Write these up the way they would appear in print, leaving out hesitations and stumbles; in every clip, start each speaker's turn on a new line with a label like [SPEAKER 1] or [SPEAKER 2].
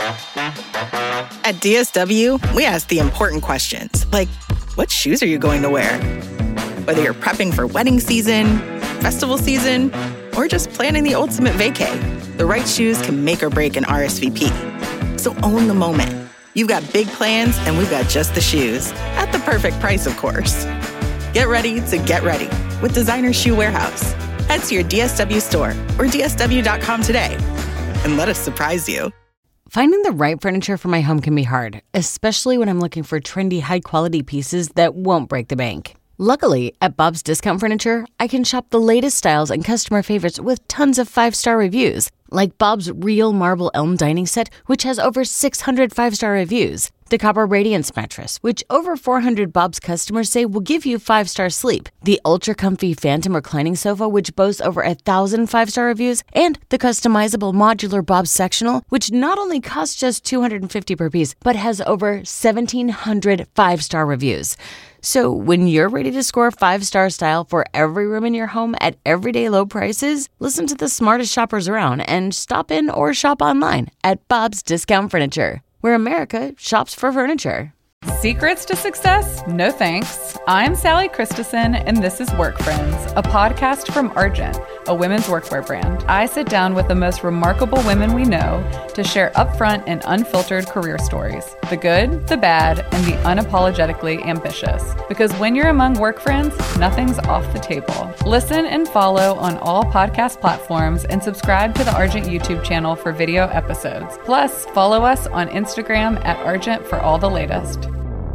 [SPEAKER 1] At DSW, we ask the important questions, like, what shoes are you going to wear? Whether you're prepping for wedding season, festival season, or just planning the ultimate vacay, the right shoes can make or break an RSVP. So own the moment. You've got big plans, and we've got just the shoes. At the perfect price, of course. Get ready to get ready with Designer Shoe Warehouse. Head to your DSW store or DSW.com today and let us surprise you.
[SPEAKER 2] Finding the right furniture for my home can be hard, especially when I'm looking for trendy, high-quality pieces that won't break the bank. Luckily, at Bob's Discount Furniture, I can shop the latest styles and customer favorites with tons of 5-star reviews, like Bob's Real Marble Elm Dining Set, which has over 600 5-star reviews. The Copper Radiance Mattress, which over 400 Bob's customers say will give you 5-star sleep. The Ultra Comfy Phantom Reclining Sofa, which boasts over 1,000 5-star reviews. And the customizable modular Bob's Sectional, which not only costs just $250 per piece, but has over 1,700 5-star reviews. So when you're ready to score 5-star style for every room in your home at everyday low prices, listen to the smartest shoppers around and stop in or shop online at Bob's Discount Furniture, where America shops for furniture.
[SPEAKER 3] Secrets to success? No thanks. I'm Sally Christensen, and this is Work Friends, a podcast from Argent, a women's workwear brand. I sit down with the most remarkable women we know to share upfront and unfiltered career stories, the good, the bad, and the unapologetically ambitious. Because when you're among work friends, nothing's off the table. Listen and follow on all podcast platforms and subscribe to the Argent YouTube channel for video episodes. Plus, follow us on Instagram at Argent for all the latest.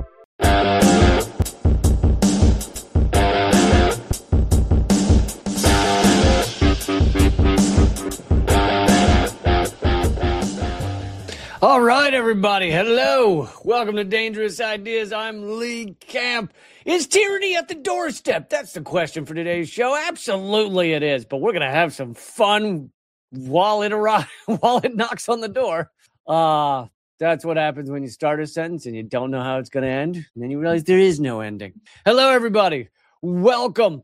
[SPEAKER 4] All right, everybody. Hello. Welcome to Dangerous Ideas. I'm Lee Camp. Is tyranny at the doorstep? That's the question for today's show. Absolutely it is. But we're going to have some fun while it knocks on the door. That's what happens when you start a sentence and you don't know how it's going to end. And then you realize there is no ending. Hello, everybody. Welcome.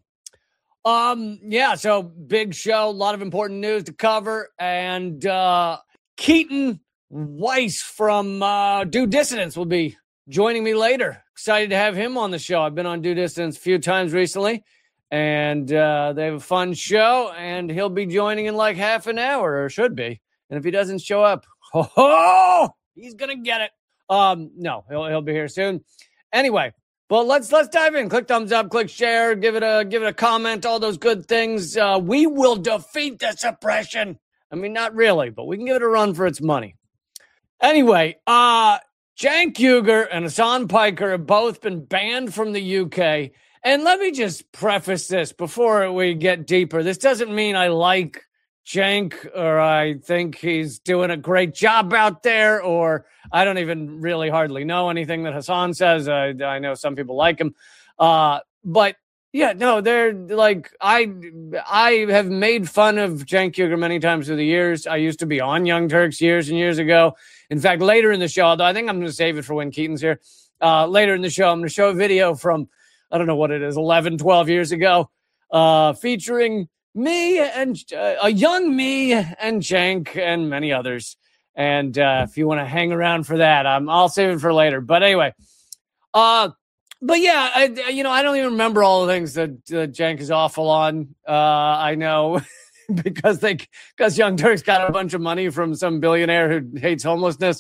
[SPEAKER 4] So big show, a lot of important news to cover. And Keaton Weiss from Due Dissidence will be joining me later. Excited to have him on the show. I've been on Due Dissidence a few times recently, and they have a fun show, and he'll be joining in like half an hour, or should be. And if he doesn't show up, he's going to get it. No, he'll be here soon. Anyway, but let's dive in. Click thumbs up, click share, give it a comment, all those good things. We will defeat the suppression. I mean, not really, but we can give it a run for its money. Anyway, Cenk Uygur and Hasan Piker have both been banned from the UK. And let me just preface this before we get deeper. This doesn't mean I like Cenk or I think he's doing a great job out there, or I don't even really hardly know anything that Hasan says. I know some people like him. But yeah, no, they're like, I have made fun of Cenk Uygur many times through the years. I used to be on Young Turks years and years ago. In fact, later in the show, although I think I'm going to save it for when Keaton's here, later in the show, I'm going to show a video from, I don't know what it is, 11, 12 years ago, featuring me and a young me and Cenk and many others. And if you want to hang around for that, I'll save it for later. But anyway, but yeah, I don't even remember all the things that Cenk is awful on. I know because Young Turks got a bunch of money from some billionaire who hates homelessness.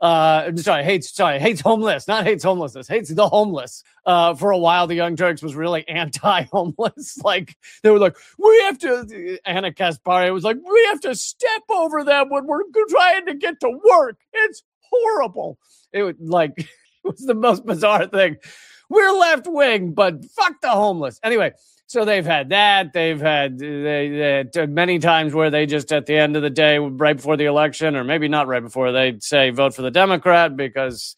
[SPEAKER 4] Hates homeless, not hates homelessness, hates the homeless. For a while, the Young Turks was really anti-homeless. Like, they were like, Anna Kaspari was like, we have to step over them when we're trying to get to work. It's horrible. It was the most bizarre thing. We're left wing, but fuck the homeless. Anyway, so they've had that. They've had many times where they just at the end of the day, right before the election, or maybe not right before, they'd say vote for the Democrat because,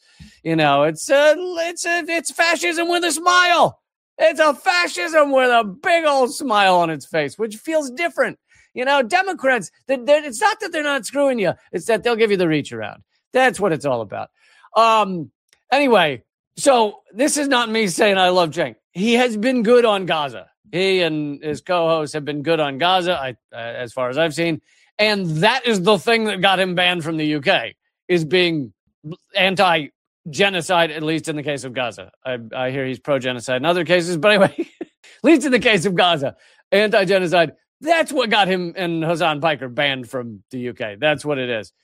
[SPEAKER 4] it's fascism with a smile. It's a fascism with a big old smile on its face, which feels different. Democrats, it's not that they're not screwing you. It's that they'll give you the reach around. That's what it's all about. Anyway, so this is not me saying I love Cenk. He has been good on Gaza. He and his co-hosts have been good on Gaza, as far as I've seen. And that is the thing that got him banned from the UK, is being anti-genocide, at least in the case of Gaza. I hear he's pro-genocide in other cases, but anyway, at least in the case of Gaza, anti-genocide. That's what got him and Hasan Piker banned from the UK. That's what it is.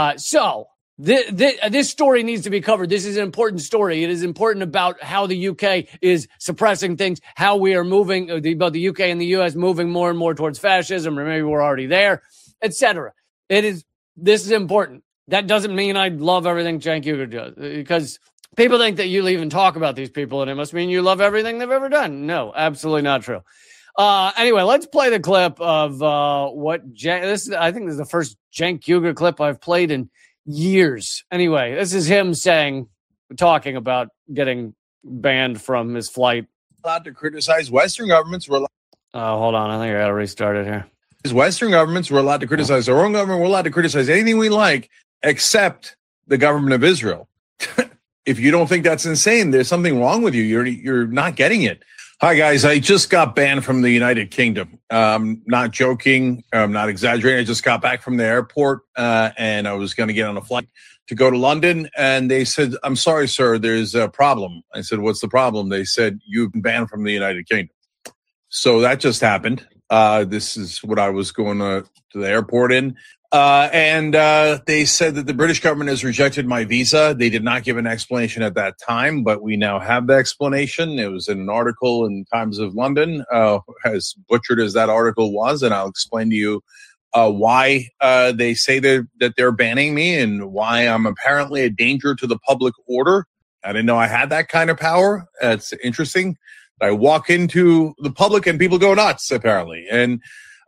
[SPEAKER 4] So this story needs to be covered. This is an important story. It is important about how the UK is suppressing things, how we are moving, both the UK and the US moving more and more towards fascism, or maybe we're already there, etc. This is important. That doesn't mean I love everything Cenk Uygur does, because people think that you even talk about these people and it must mean you love everything they've ever done. No, absolutely not true. Anyway, let's play the clip of I think this is the first Cenk Uygur clip I've played in years. Anyway, this is him talking about getting banned from his flight.
[SPEAKER 5] Allowed to criticize Western governments. We're
[SPEAKER 4] hold on, I think I got to restart it here.
[SPEAKER 5] Western governments were allowed to criticize our own government. We're allowed to criticize anything we like, except the government of Israel. If you don't think that's insane, there's something wrong with you. You're not getting it. Hi, guys. I just got banned from the United Kingdom. Not joking. I'm not exaggerating. I just got back from the airport and I was going to get on a flight to go to London. And they said, "I'm sorry, sir, there's a problem." I said, "What's the problem?" They said, "You've been banned from the United Kingdom." So that just happened. This is what I was going to the airport in. And they said that the British government has rejected my visa. They did not give an explanation at that time, but we now have the explanation. It was in an article in Times of London, as butchered as that article was. And I'll explain to you why they say that they're banning me and why I'm apparently a danger to the public order. I didn't know I had that kind of power. It's interesting. I walk into the public and people go nuts, apparently. And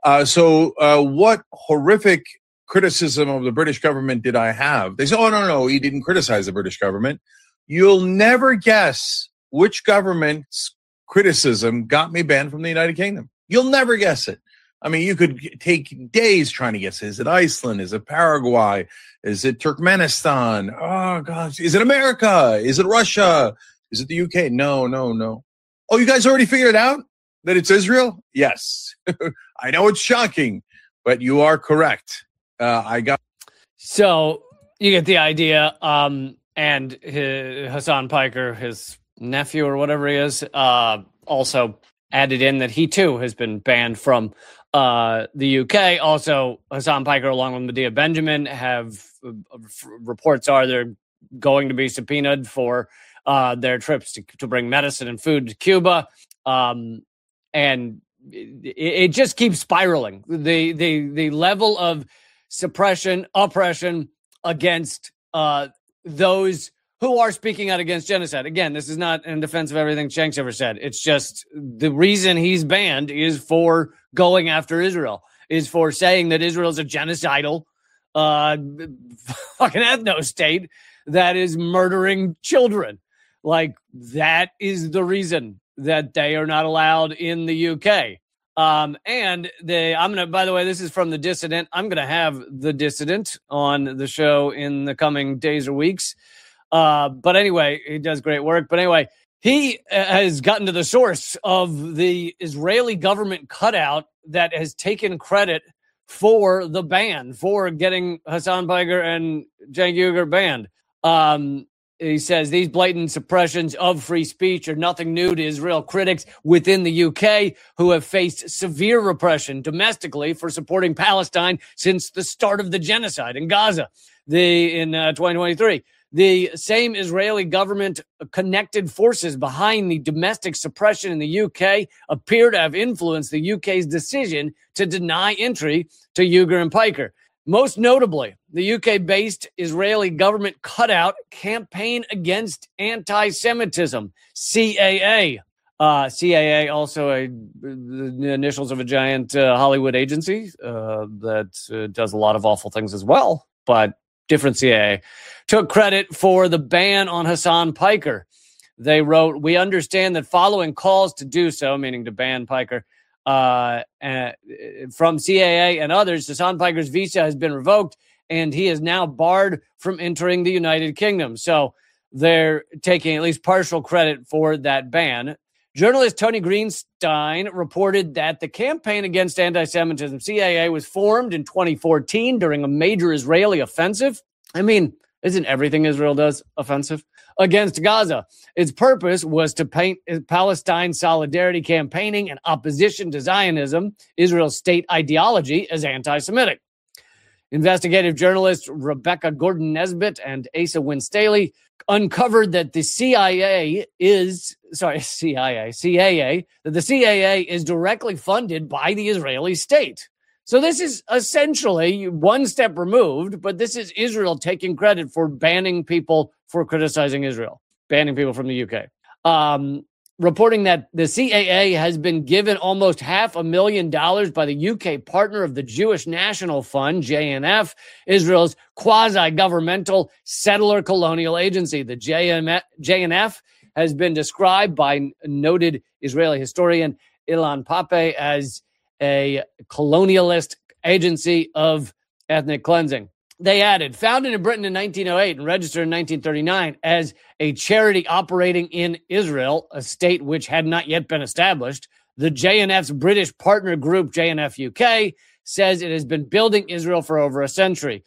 [SPEAKER 5] so what horrific criticism of the British government did I have? They say, "Oh, no, he didn't criticize the British government." You'll never guess which government's criticism got me banned from the United Kingdom. You'll never guess it. I mean, you could take days trying to guess. Is it Iceland? Is it Paraguay? Is it Turkmenistan? Oh, gosh. Is it America? Is it Russia? Is it the UK? No. Oh, you guys already figured it out? That it's Israel? Yes. I know it's shocking, but you are correct.
[SPEAKER 4] So you get the idea. And Hasan Piker, his nephew or whatever he is, also added in that he too has been banned from the UK. Also, Hasan Piker, along with Medea Benjamin, have reports are they're going to be subpoenaed for their trips to bring medicine and food to Cuba. And it just keeps spiraling. The level of suppression, oppression against those who are speaking out against genocide. Again, this is not in defense of everything Cenk's ever said. It's just the reason he's banned is for going after Israel, is for saying that Israel is a genocidal fucking ethno-state that is murdering children. Like, that is the reason that they are not allowed in the UK. I'm going to, by the way, this is from The Dissident. I'm going to have The Dissident on the show in the coming days or weeks. But anyway, he does great work. But anyway, he has gotten to the source of the Israeli government cutout that has taken credit for the ban, for getting Hasan Piker and Cenk Uygur banned. He says these blatant suppressions of free speech are nothing new to Israel critics within the UK, who have faced severe repression domestically for supporting Palestine since the start of the genocide in Gaza in 2023. The same Israeli government connected forces behind the domestic suppression in the UK appear to have influenced the UK's decision to deny entry to Uygur and Piker. Most notably, the UK-based Israeli government cutout Campaign Against Anti-Semitism, CAA. CAA, also the initials of a giant Hollywood agency that does a lot of awful things as well, but different CAA, took credit for the ban on Hasan Piker. They wrote, "We understand that following calls to do so," meaning to ban Piker, from CAA and others, Hasan Piker's visa has been revoked and he is now barred from entering the United Kingdom. So they're taking at least partial credit for that ban. Journalist Tony Greenstein reported that the Campaign Against Anti-Semitism, CAA, was formed in 2014 during a major Israeli offensive. I mean, Isn't everything Israel does offensive? Against Gaza. Its purpose was to paint Palestine solidarity campaigning and opposition to Zionism, Israel's state ideology, as anti-Semitic. Investigative journalists Rebecca Gordon-Nesbitt and Asa Winstanley uncovered that the CAA is directly funded by the Israeli state. So this is essentially one step removed, but this is Israel taking credit for banning people for criticizing Israel, banning people from the UK. Reporting that the CAA has been given almost $500,000 by the UK partner of the Jewish National Fund, JNF, Israel's quasi-governmental settler colonial agency. The JNF has been described by noted Israeli historian Ilan Pappé as a colonialist agency of ethnic cleansing. They added, founded in Britain in 1908 and registered in 1939 as a charity operating in Israel, a state which had not yet been established, the JNF's British partner group, JNF UK, says it has been building Israel for over a century.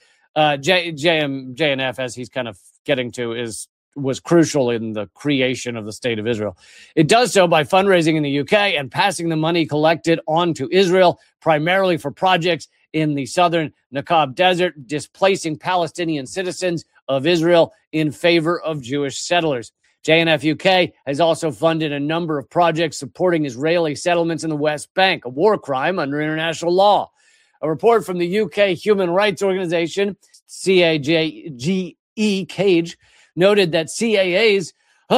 [SPEAKER 4] JNF, as he's kind of getting to, was crucial in the creation of the state of Israel. It does so by fundraising in the UK and passing the money collected on to Israel, primarily for projects in the southern Negev Desert, displacing Palestinian citizens of Israel in favor of Jewish settlers. JNF UK has also funded a number of projects supporting Israeli settlements in the West Bank, a war crime under international law. A report from the UK human rights organization, CAGE, noted that CAA's,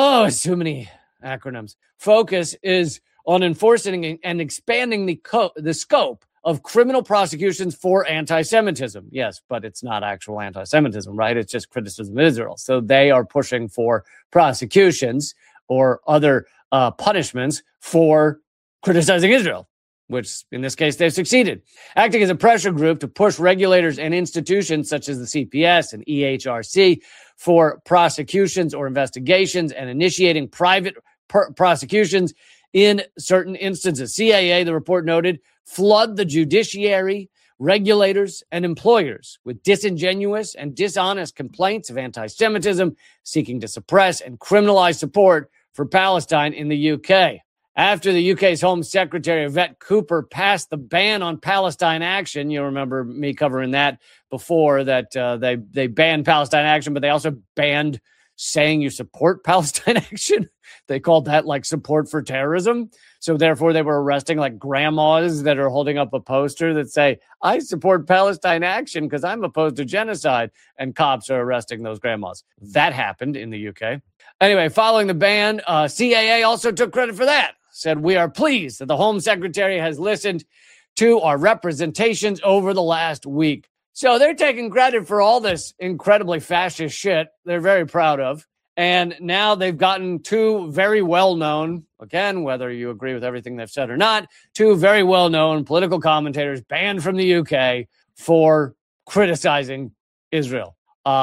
[SPEAKER 4] so many acronyms, focus is on enforcing and expanding the scope of criminal prosecutions for anti-Semitism. Yes, but it's not actual anti-Semitism, right? It's just criticism of Israel. So they are pushing for prosecutions or other punishments for criticizing Israel, which in this case they've succeeded. Acting as a pressure group to push regulators and institutions such as the CPS and EHRC for prosecutions or investigations and initiating private prosecutions in certain instances. CAA, the report noted, flood the judiciary, regulators, and employers with disingenuous and dishonest complaints of anti-Semitism, seeking to suppress and criminalize support for Palestine in the UK. After the UK's Home Secretary, Yvette Cooper, passed the ban on Palestine Action, you'll remember me covering that before, that they banned Palestine Action, but they also banned saying you support Palestine Action. They called that like support for terrorism. So therefore they were arresting like grandmas that are holding up a poster that say, I support Palestine Action because I'm opposed to genocide. And cops are arresting those grandmas. That happened in the UK. Anyway, following the ban, CAA also took credit for that. Said, we are pleased that the Home Secretary has listened to our representations over the last week. So they're taking credit for all this incredibly fascist shit they're very proud of. And now they've gotten two very well-known, again, whether you agree with everything they've said or not, two very well-known political commentators banned from the UK for criticizing Israel.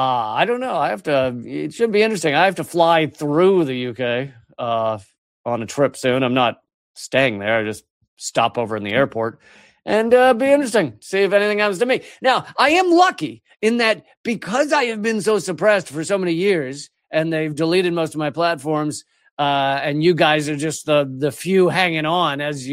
[SPEAKER 4] I don't know. It should be interesting. I have to fly through the UK on a trip soon. I'm not staying there. I just stop over in the airport. And be interesting. See if anything happens to me. Now, I am lucky in that because I have been so suppressed for so many years and they've deleted most of my platforms, and you guys are just the few hanging on as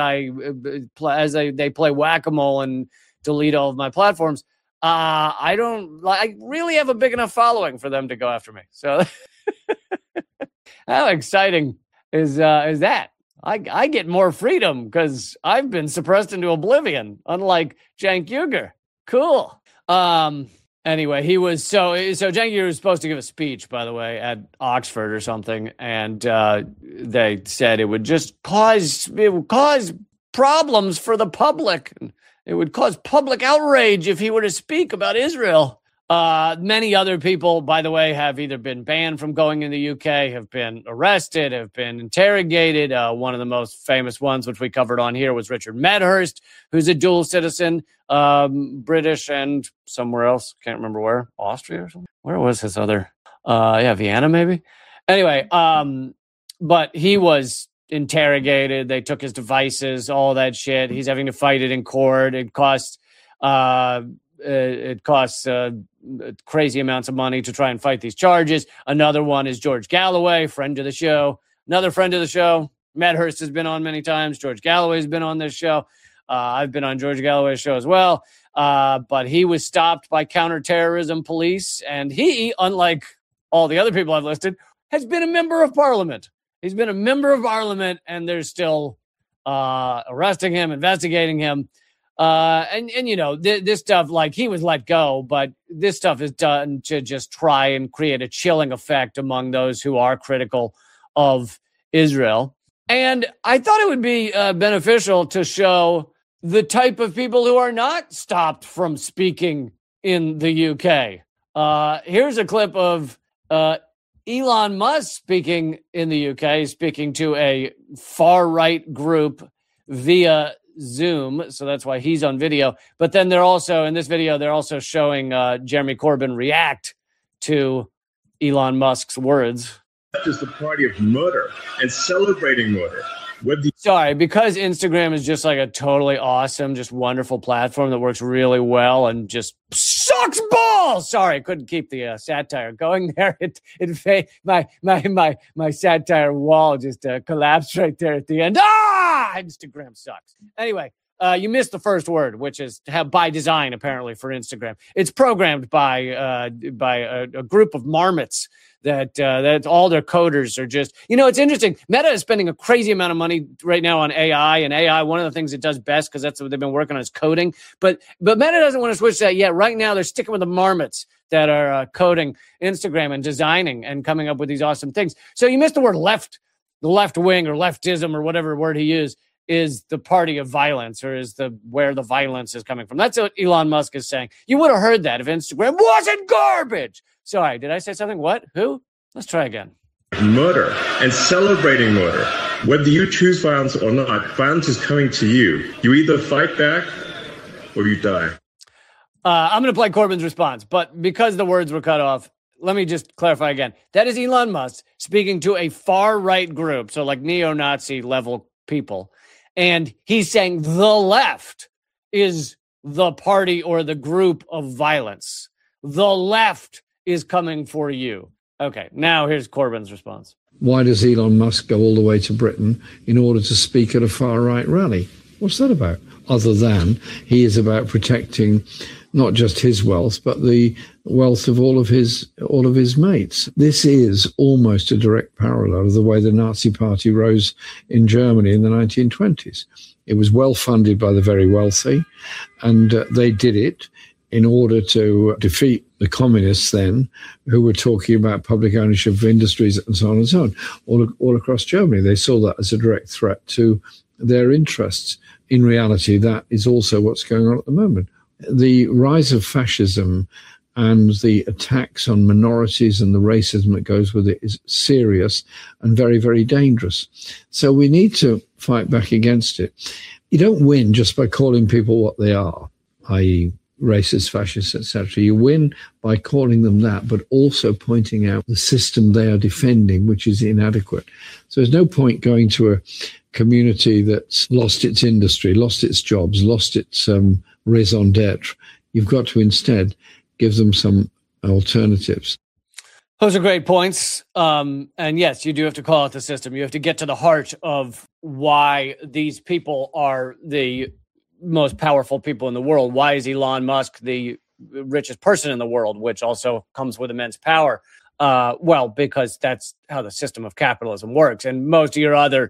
[SPEAKER 4] they play whack-a-mole and delete all of my platforms. I really have a big enough following for them to go after me. So how exciting is that? I get more freedom because I've been suppressed into oblivion, unlike Cenk Uygur. Cool. Anyway, he was so Cenk Uygur was supposed to give a speech, by the way, at Oxford or something, and they said it would cause problems for the public. It would cause public outrage if he were to speak about Israel. Many other people, by the way, have either been banned from going in the UK, have been arrested, have been interrogated. One of the most famous ones, which we covered on here, was Richard Medhurst, who's a dual citizen, British and somewhere else. Can't remember where. Austria or something? Where was his other? Vienna maybe? Anyway, but he was interrogated. They took his devices, all that shit. He's having to fight it in court. It costs crazy amounts of money to try and fight these charges. Another one is George Galloway, friend of the show. Another friend of the show, Matt Hurst, has been on many times. George Galloway has been on this show. I've been on George Galloway's show as well. But he was stopped by counterterrorism police. And he, unlike all the other people I've listed, has been a member of parliament. He's been a member of parliament, and they're still arresting him, investigating him. And you know, this stuff, like, he was let go, but this stuff is done to just try and create a chilling effect among those who are critical of Israel. And I thought it would be beneficial to show the type of people who are not stopped from speaking in the UK. Here's a clip of Elon Musk speaking in the UK, speaking to a far-right group via Zoom. So that's why he's on video. But then they're also, in this video, they're also showing Jeremy Corbyn react to Elon Musk's words.
[SPEAKER 6] That is the party of murder and celebrating murder.
[SPEAKER 4] Sorry, because Instagram is just like a totally awesome, just wonderful platform that works really well and just sucks balls. Sorry, I couldn't keep the satire going there. My satire wall just collapsed right there at the end. Instagram sucks. Anyway, you missed the first word, which is by design, apparently, for Instagram. It's programmed by a group of marmots that all their coders are just, you know, it's interesting. Meta is spending a crazy amount of money right now on AI, and AI, one of the things it does best, because that's what they've been working on, is coding. But Meta doesn't want to switch that yet. Right now, they're sticking with the marmots that are coding Instagram and designing and coming up with these awesome things. So you missed the word left. The left wing or leftism or whatever word he used is the party of violence, or is where the violence is coming from. That's what Elon Musk is saying. You would have heard that if Instagram wasn't garbage. Sorry, did I say something? What? Who? Let's try again.
[SPEAKER 6] Murder and celebrating murder. Whether you choose violence or not, violence is coming to you. You either fight back or you die.
[SPEAKER 4] I'm going to play Corbyn's response, but because the words were cut off, let me just clarify again. That is Elon Musk speaking to a far-right group, so like neo-Nazi level people. And he's saying the left is the party or the group of violence. The left is coming for you. Okay, now here's Corbyn's response.
[SPEAKER 7] Why does Elon Musk go all the way to Britain in order to speak at a far-right rally? What's that about? Other than he is about protecting not just his wealth, but the wealth of all of his mates. This is almost a direct parallel of the way the Nazi Party rose in Germany in the 1920s. It was well funded by the very wealthy, and they did it in order to defeat the communists then, who were talking about public ownership of industries and so on and so on, all across Germany. They saw that as a direct threat to their interests. In reality, that is also what's going on at the moment. The rise of fascism and the attacks on minorities and the racism that goes with it is serious and very, very dangerous. So we need to fight back against it. You don't win just by calling people what they are, i.e., racist, fascist, etc. You win by calling them that, but also pointing out the system they are defending, which is inadequate. So there's no point going to a community that's lost its industry, lost its jobs, lost its raison d'etre. You've got to instead give them some alternatives.
[SPEAKER 4] Those are great points. And yes, you do have to call out the system. You have to get to the heart of why these people are the most powerful people in the world. Why is Elon Musk the richest person in the world, which also comes with immense power? Well, because that's how the system of capitalism works. And most of your other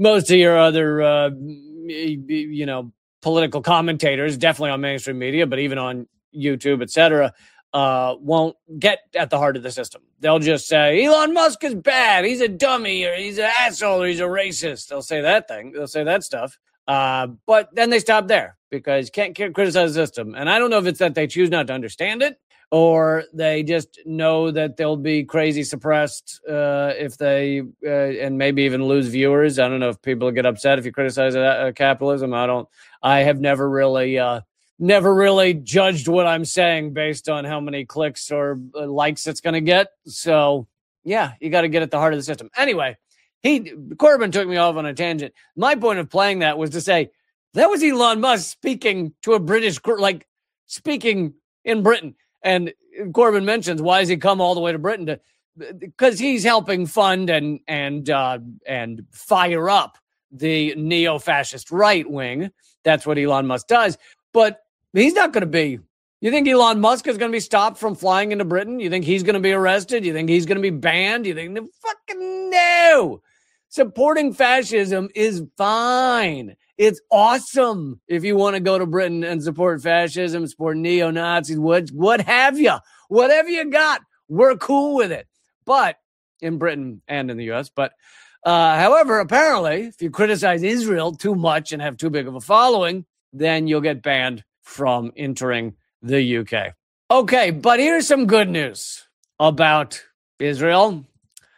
[SPEAKER 4] political commentators, definitely on mainstream media, but even on YouTube, etc., won't get at the heart of the system. They'll just say, Elon Musk is bad, he's a dummy, or he's an asshole, or he's a racist. They'll say that thing. They'll say that stuff. But then they stop there because you can't criticize the system. And I don't know if it's that they choose not to understand it, or they just know that they'll be crazy suppressed if they and maybe even lose viewers. I don't know if people get upset if you criticize capitalism. I have never really judged what I'm saying based on how many clicks or likes it's going to get. So yeah, you got to get at the heart of the system. Anyway, Corbyn took me off on a tangent. My point of playing that was to say that was Elon Musk speaking to a British, speaking in Britain. And Corbyn mentions, why does he come all the way to Britain? Because he's helping fund and fire up the neo-fascist right wing. That's what Elon Musk does. But he's not going to be. You think Elon Musk is going to be stopped from flying into Britain? You think he's going to be arrested? You think he's going to be banned? You think, fucking no. Supporting fascism is fine. It's awesome if you want to go to Britain and support fascism, support neo-Nazis, what have you. Whatever you got, we're cool with it. But in Britain and in the U.S. But however, apparently, if you criticize Israel too much and have too big of a following, then you'll get banned from entering the UK. Okay, but here's some good news about Israel.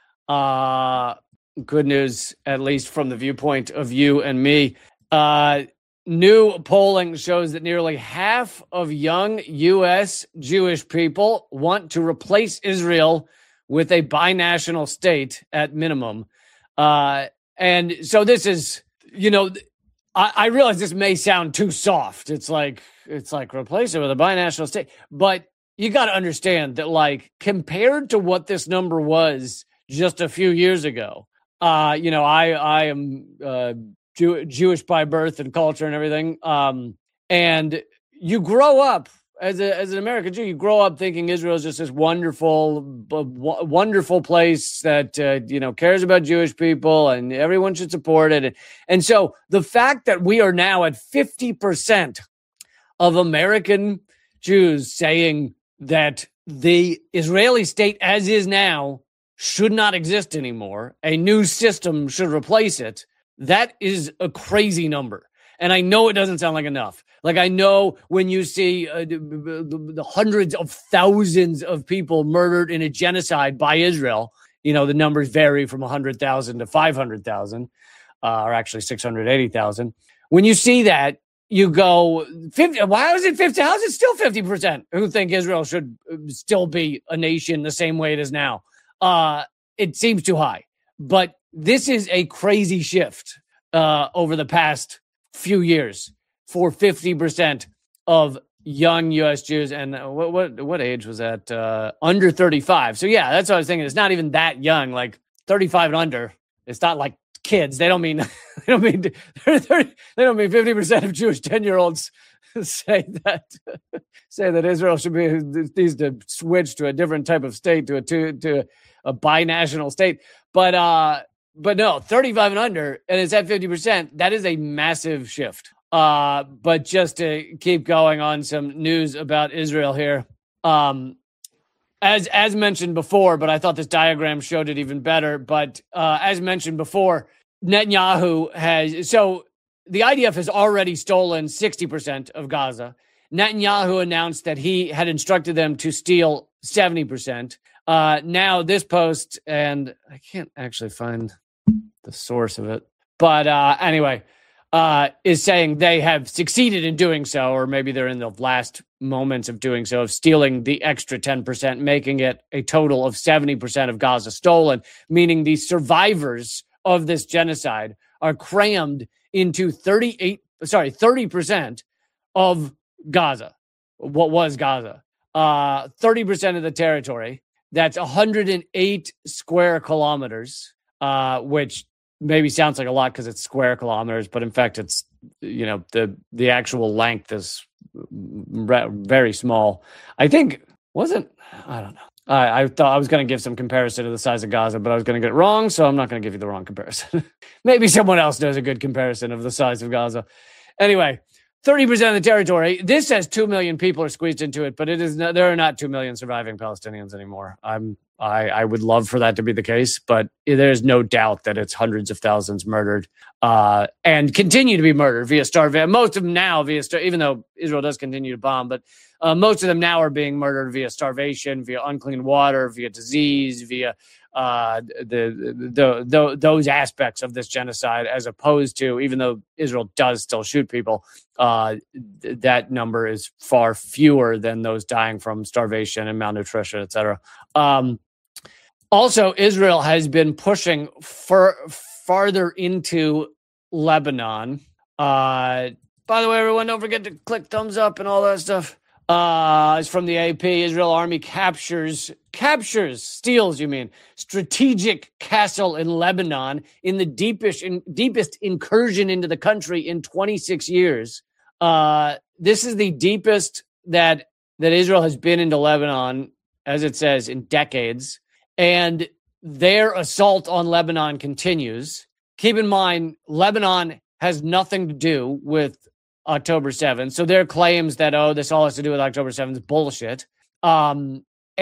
[SPEAKER 4] Good news, at least from the viewpoint of you and me. New polling shows that nearly half of young U.S. Jewish people want to replace Israel with a binational state at minimum. And so this is, I realize this may sound too soft. It's like replace it with a binational state. But you got to understand that, like, compared to what this number was just a few years ago, I am Jewish by birth and culture and everything. And you grow up as an American Jew, you grow up thinking Israel is just this wonderful place that, cares about Jewish people and everyone should support it. And so the fact that we are now at 50% of American Jews saying that the Israeli state as is now should not exist anymore, a new system should replace it, that is a crazy number. And I know it doesn't sound like enough. Like, I know when you see the hundreds of thousands of people murdered in a genocide by Israel, the numbers vary from 100,000 to 500,000, or actually 680,000. When you see that, you go, 50. Why is it 50? How is it still 50% who think Israel should still be a nation the same way it is now? It seems too high. But this is a crazy shift over the past few years for 50% of young U.S. Jews. And what age was that? Under 35. So yeah, that's what I was thinking. It's not even that young, like 35 and under. It's not like kids. They don't mean 50% of Jewish 10-year-olds say that Israel should needs to switch to a different type of state, to a binational state. But no, 35 and under, and it's at 50%. That is a massive shift. But just to keep going on some news about Israel here, as mentioned before, but I thought this diagram showed it even better. But as mentioned before, Netanyahu so the IDF has already stolen 60% of Gaza. Netanyahu announced that he had instructed them to steal 70%. Now this post, and I can't actually find the source of it, but anyway, is saying they have succeeded in doing so, or maybe they're in the last moments of doing so, of stealing the extra 10%, making it a total of 70% of Gaza stolen, meaning the survivors of this genocide are crammed into 30% of Gaza, what was Gaza, 30% of the territory. That's 108 square kilometers, which maybe sounds like a lot because it's square kilometers, but in fact, it's, the actual length is very small. I think, I don't know. I thought I was going to give some comparison to the size of Gaza, but I was going to get it wrong, so I'm not going to give you the wrong comparison. Maybe someone else does a good comparison of the size of Gaza. Anyway, 30% of the territory. This says 2 million people are squeezed into it, but there are not 2 million surviving Palestinians anymore. I would love for that to be the case, but there's no doubt that it's hundreds of thousands murdered and continue to be murdered via starvation. Most of them now even though Israel does continue to bomb, but most of them now are being murdered via starvation, via unclean water, via disease, via those aspects of this genocide, as opposed to, even though Israel does still shoot people, that number is far fewer than those dying from starvation and malnutrition, etc. Also, Israel has been pushing farther into Lebanon. By the way, everyone, don't forget to click thumbs up and all that stuff. It's from the AP. Israel army steals strategic castle in Lebanon in the deepest incursion into the country in 26 years. This is the deepest that Israel has been into Lebanon, as it says, in decades. And their assault on Lebanon continues. Keep in mind, Lebanon has nothing to do with October 7th. So their claims that, this all has to do with October 7th is bullshit. And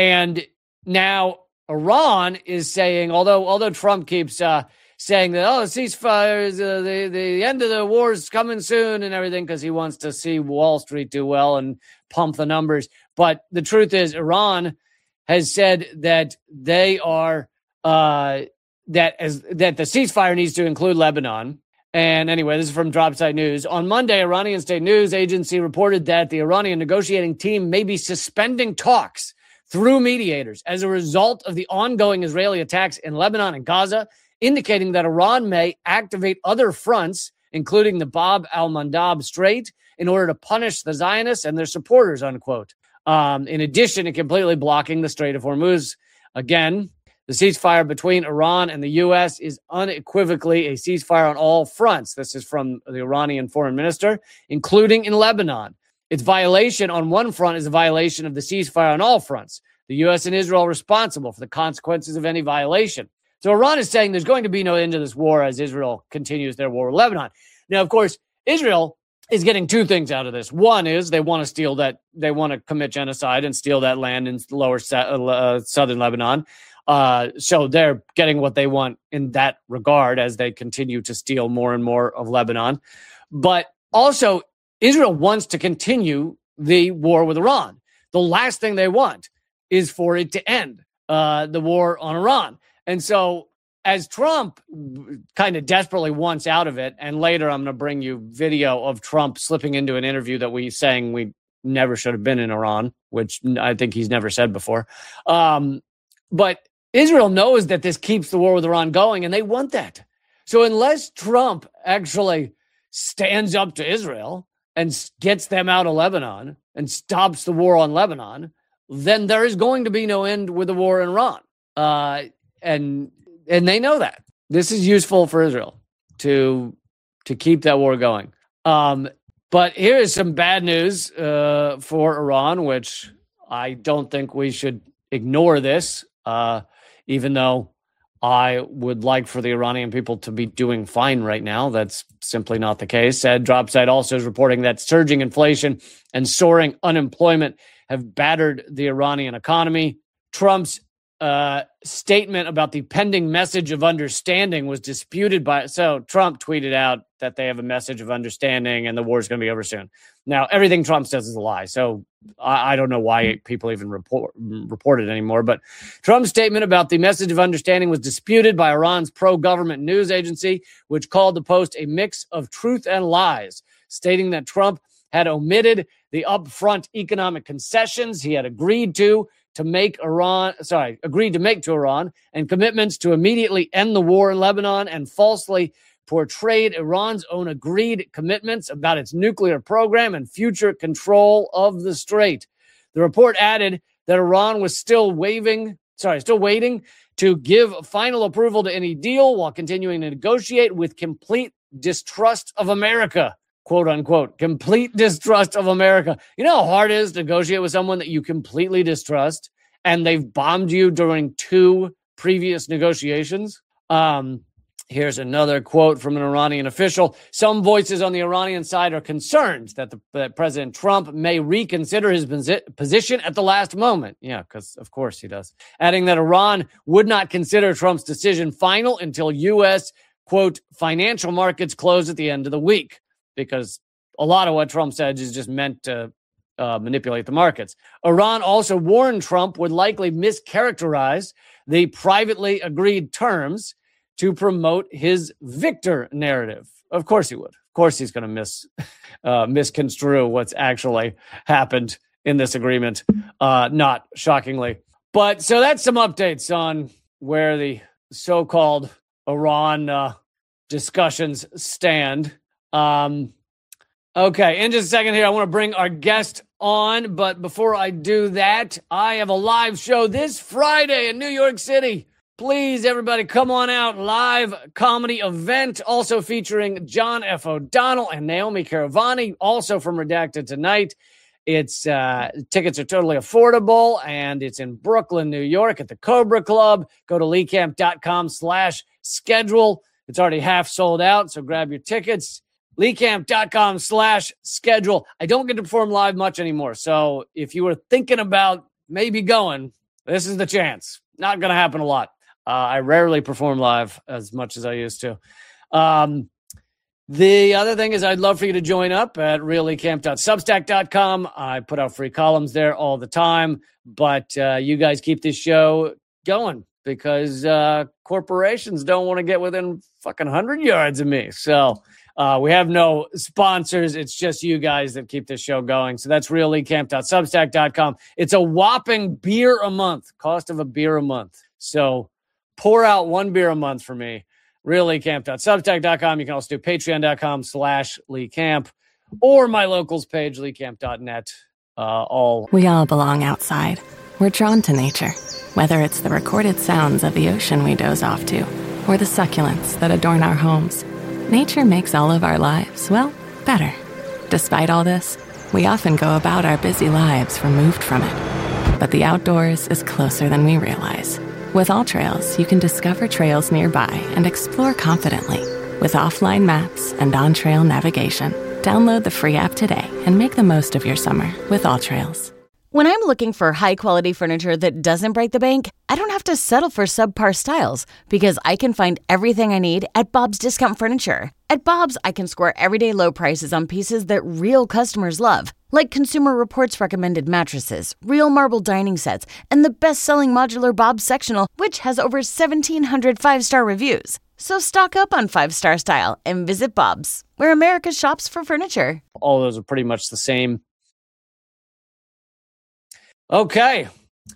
[SPEAKER 4] now Iran is saying, although Trump keeps saying that, the ceasefire is the end of the war is coming soon and everything, because he wants to see Wall Street do well and pump the numbers. But the truth is, Iran has said that they are that the ceasefire needs to include Lebanon. And anyway, this is from Dropsite News. On Monday, Iranian state news agency reported that the Iranian negotiating team may be suspending talks through mediators as a result of the ongoing Israeli attacks in Lebanon and Gaza, indicating that Iran may activate other fronts, including the Bab al-Mandab Strait, in order to punish the Zionists and their supporters, unquote. In addition to completely blocking the Strait of Hormuz. Again, the ceasefire between Iran and the U.S. is unequivocally a ceasefire on all fronts. This is from the Iranian foreign minister, including in Lebanon. Its violation on one front is a violation of the ceasefire on all fronts. The U.S. and Israel are responsible for the consequences of any violation. So Iran is saying there's going to be no end to this war as Israel continues their war with Lebanon. Now, of course, Israel is getting two things out of this. One is they want to commit genocide and steal that land in lower southern Lebanon. So they're getting what they want in that regard as they continue to steal more and more of Lebanon. But also, Israel wants to continue the war with Iran. The last thing they want is for it to end the war on Iran. And so as Trump kind of desperately wants out of it, and later I'm going to bring you video of Trump slipping into an interview that we never should have been in Iran, which I think he's never said before. But Israel knows that this keeps the war with Iran going, and they want that. So unless Trump actually stands up to Israel and gets them out of Lebanon and stops the war on Lebanon, then there is going to be no end with the war in Iran. And they know that. This is useful for Israel to keep that war going. But here is some bad news for Iran, which I don't think we should ignore this. Even though I would like for the Iranian people to be doing fine right now, that's simply not the case. Dropsite also is reporting that surging inflation and soaring unemployment have battered the Iranian economy. Trump's statement about the pending message of understanding was disputed so Trump tweeted out that they have a message of understanding and the war is going to be over soon. Now, everything Trump says is a lie, so I don't know why people even report it anymore. But Trump's statement about the message of understanding was disputed by Iran's pro-government news agency, which called the post a mix of truth and lies, stating that Trump had omitted the upfront economic concessions he had agreed to make to Iran and commitments to immediately end the war in Lebanon, and falsely portrayed Iran's own agreed commitments about its nuclear program and future control of the strait. The report added that Iran was still waiting to give final approval to any deal while continuing to negotiate with complete distrust of America. Quote unquote, complete distrust of America. You know how hard it is to negotiate with someone that you completely distrust and they've bombed you during 2 previous negotiations? Here's another quote from an Iranian official. Some voices on the Iranian side are concerned that President Trump may reconsider his position at the last moment. Yeah, because of course he does. Adding that Iran would not consider Trump's decision final until U.S., quote, financial markets close at the end of the week. Because a lot of what Trump said is just meant to manipulate the markets. Iran also warned Trump would likely mischaracterize the privately agreed terms to promote his victor narrative. Of course he would. Of course he's going to misconstrue what's actually happened in this agreement, not shockingly. But so that's some updates on where the so-called Iran discussions stand. Okay, in just a second here, I want to bring our guest on. But before I do that, I have a live show this Friday in New York City. Please, everybody, come on out. Live comedy event, also featuring John F. O'Donnell and Naomi Caravani, also from Redacted Tonight. It's tickets are totally affordable, and it's in Brooklyn, New York at the Cobra Club. Go to leecamp.com/schedule. It's already half sold out, so grab your tickets. leecamp.com/schedule. I don't get to perform live much anymore, so if you were thinking about maybe going, this is the chance. Not going to happen a lot. I rarely perform live as much as I used to. The other thing is I'd love for you to join up at reallycamp.substack.com. I put out free columns there all the time, but you guys keep this show going because corporations don't want to get within fucking 100 yards of me. So we have no sponsors. It's just you guys that keep this show going. So that's reallycamp.substack.com. It's a whopping beer a month, cost of a beer a month. So pour out one beer a month for me. reallycamp.substack.com. You can also do patreon.com/LeeCamp or my locals page, leecamp.net.
[SPEAKER 8] We all belong outside. We're drawn to nature, whether it's the recorded sounds of the ocean we doze off to or the succulents that adorn our homes. Nature makes all of our lives, well, better. Despite all this, we often go about our busy lives removed from it. But the outdoors is closer than we realize. With AllTrails, you can discover trails nearby and explore confidently. With offline maps and on-trail navigation, download the free app today and make the most of your summer with AllTrails.
[SPEAKER 2] When I'm looking for high-quality furniture that doesn't break the bank, I don't have to settle for subpar styles because I can find everything I need at Bob's Discount Furniture. At Bob's, I can score everyday low prices on pieces that real customers love, like Consumer Reports recommended mattresses, real marble dining sets, and the best-selling modular Bob's Sectional, which has over 1,700 five-star reviews. So stock up on five-star style and visit Bob's, where America shops for furniture.
[SPEAKER 4] All those are pretty much the same. Okay.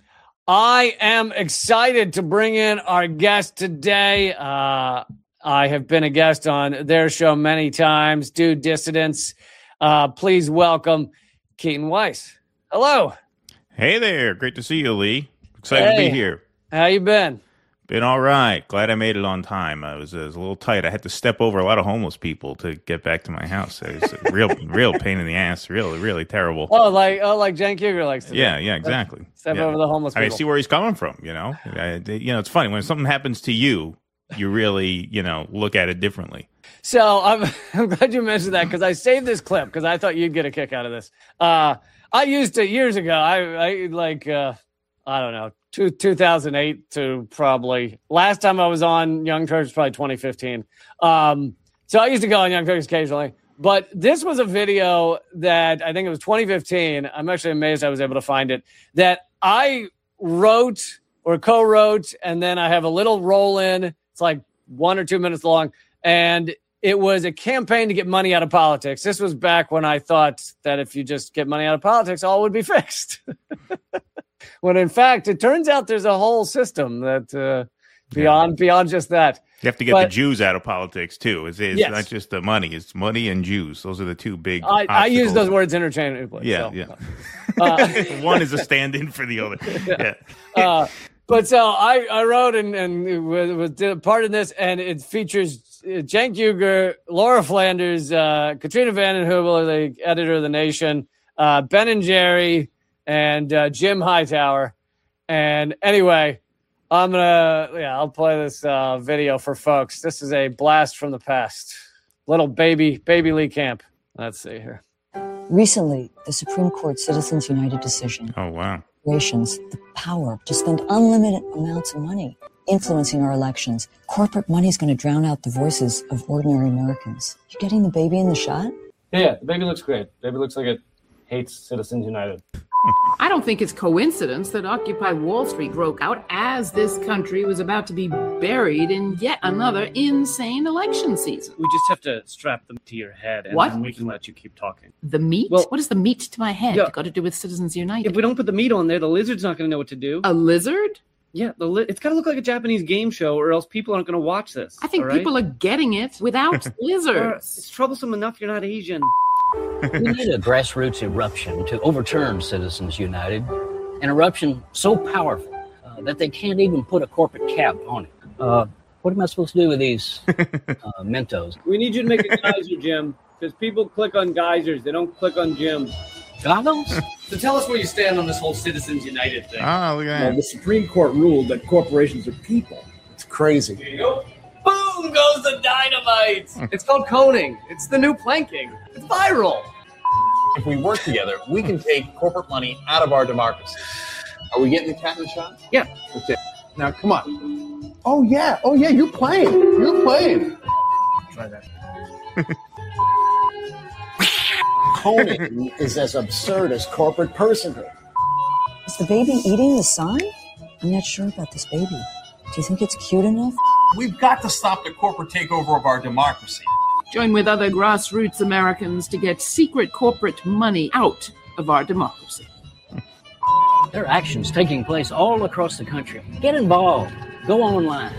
[SPEAKER 4] I am excited to bring in our guest today. I have been a guest on their show many times, Do Dissidents. Please welcome Keaton Weiss. Hello.
[SPEAKER 9] Hey there. Great to see you, Lee. Excited to be here.
[SPEAKER 4] How you been?
[SPEAKER 9] Been all right. Glad I made it on time. I was a little tight. I had to step over a lot of homeless people to get back to my house. It was a real pain in the ass. Really terrible.
[SPEAKER 4] Like Cenk Uygur likes to do.
[SPEAKER 9] Yeah, exactly.
[SPEAKER 4] Step over the homeless people.
[SPEAKER 9] I see where he's coming from, you know. It's funny. When something happens to you, you really, look at it differently.
[SPEAKER 4] So I'm glad you mentioned that because I saved this clip because I thought you'd get a kick out of this. I used to, years ago, I don't know, 2008 to probably last time I was on Young Turks was probably 2015. So I used to go on Young Turks occasionally, but this was a video that I think it was 2015. I'm actually amazed I was able to find it, that I wrote or co-wrote, and then I have a little roll in. It's like 1 or 2 minutes long, and it was a campaign to get money out of politics. This was back when I thought that if you just get money out of politics, all would be fixed. When in fact, it turns out there's a whole system that beyond just that.
[SPEAKER 9] You have to get the Jews out of politics too. It's yes. Not just the money; it's money and Jews. Those are the two big.
[SPEAKER 4] I use those words interchangeably.
[SPEAKER 9] Yeah. One is a stand-in for the other. Yeah.
[SPEAKER 4] But so I wrote and was part of this, and it features Cenk Uygur, Laura Flanders, Katrina vanden Heuvel, the editor of The Nation, Ben and Jerry, and Jim Hightower. And anyway, I'll play this video for folks. This is a blast from the past. Little baby Lee Camp. Let's see here.
[SPEAKER 10] Recently, the Supreme Court Citizens United decision.
[SPEAKER 9] Oh, wow.
[SPEAKER 10] The power to spend unlimited amounts of money influencing our elections. Corporate money is going to drown out the voices of ordinary Americans. You getting the baby in the shot?
[SPEAKER 4] Yeah, the baby looks great. Baby looks like it hates Citizens United.
[SPEAKER 11] I don't think it's coincidence that Occupy Wall Street broke out as this country was about to be buried in yet another insane election season.
[SPEAKER 4] We just have to strap them to your head, and then we can let you keep talking.
[SPEAKER 11] The meat? Well, what is the meat to my head got to do with Citizens United?
[SPEAKER 4] If we don't put the meat on there, the lizard's not going to know what to do.
[SPEAKER 11] A lizard?
[SPEAKER 4] Yeah, it's got to look like a Japanese game show, or else people aren't going to watch this.
[SPEAKER 11] I think people are getting it without lizards.
[SPEAKER 4] It's troublesome enough you're not Asian.
[SPEAKER 12] We need a grassroots eruption to overturn Citizens United, an eruption so powerful that they can't even put a corporate cap on it. What am I supposed to do with these Mentos?
[SPEAKER 4] We need you to make a geyser, Jim, because people click on geysers. They don't click on Jim.
[SPEAKER 12] Goggles?
[SPEAKER 13] So tell us where you stand on this whole Citizens United thing.
[SPEAKER 9] Oh, look at that.
[SPEAKER 13] The Supreme Court ruled that corporations are people. It's crazy.
[SPEAKER 4] There you go. Boom goes the dynamite.
[SPEAKER 13] It's called coning. It's the new planking. It's viral.
[SPEAKER 14] If we work together, we can take corporate money out of our democracy. Are we getting the cat in the shot?
[SPEAKER 13] Yeah.
[SPEAKER 14] That's it. Now, come on. Oh, yeah. You're playing. Try that.
[SPEAKER 12] Coning is as absurd as corporate personhood.
[SPEAKER 10] Is the baby eating the sign? I'm not sure about this baby. Do you think it's cute enough?
[SPEAKER 14] We've got to stop the corporate takeover of our democracy.
[SPEAKER 11] Join with other grassroots Americans to get secret corporate money out of our democracy.
[SPEAKER 12] There are actions taking place all across the country. Get involved. Go online.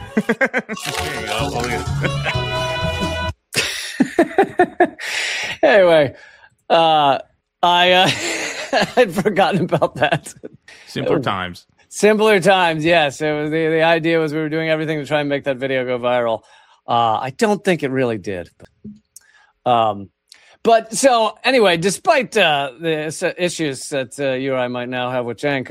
[SPEAKER 4] Anyway, I had forgotten about that.
[SPEAKER 9] Simpler times.
[SPEAKER 4] Simpler times, yes. It was the idea was we were doing everything to try and make that video go viral. I don't think it really did. But so anyway, despite the issues that you or I might now have with Cenk,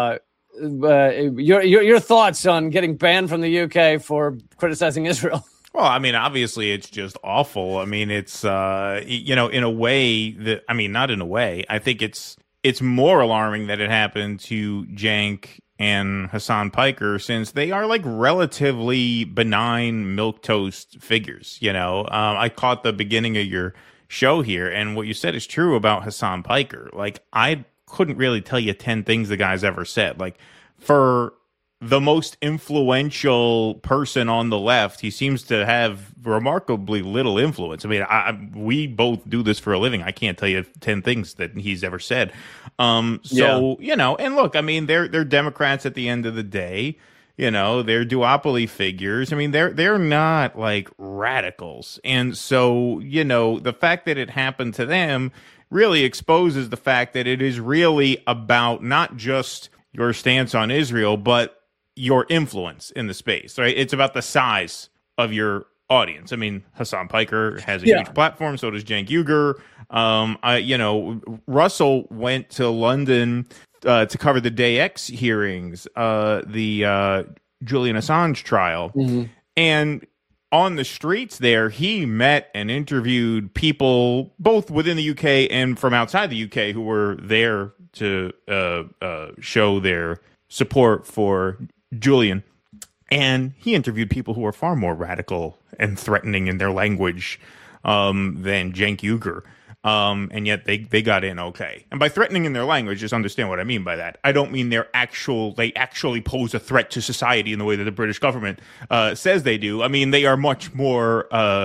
[SPEAKER 4] your thoughts on getting banned from the UK for criticizing Israel?
[SPEAKER 9] Well, I mean, obviously, it's just awful. I mean, it's in a way that not in a way. I think it's more alarming that it happened to Cenk and Hasan Piker, since they are like relatively benign milquetoast figures. I caught the beginning of your show here, and what you said is true about Hasan Piker. Like, I couldn't really tell you 10 things the guy's ever said. Like, for the most influential person on the left, he seems to have remarkably little influence. I mean, we both do this for a living. I can't tell you 10 things that he's ever said. And look, I mean, they're Democrats at the end of the day. They're duopoly figures. I mean, they're not like radicals. And so, the fact that it happened to them really exposes the fact that it is really about not just your stance on Israel, but your influence in the space, right? It's about the size of your audience. I mean, Hasan Piker has a huge platform. So does Cenk Uygur. Russell went to London to cover the Day X hearings, the Julian Assange trial. Mm-hmm. And on the streets there, he met and interviewed people both within the UK and from outside the UK who were there to show their support for Julian. And he interviewed people who are far more radical and threatening in their language than Cenk Uygur. And yet they got in okay. And by threatening in their language, just understand what I mean by that. I don't mean they actually pose a threat to society in the way that the British government says they do. I mean, they are much more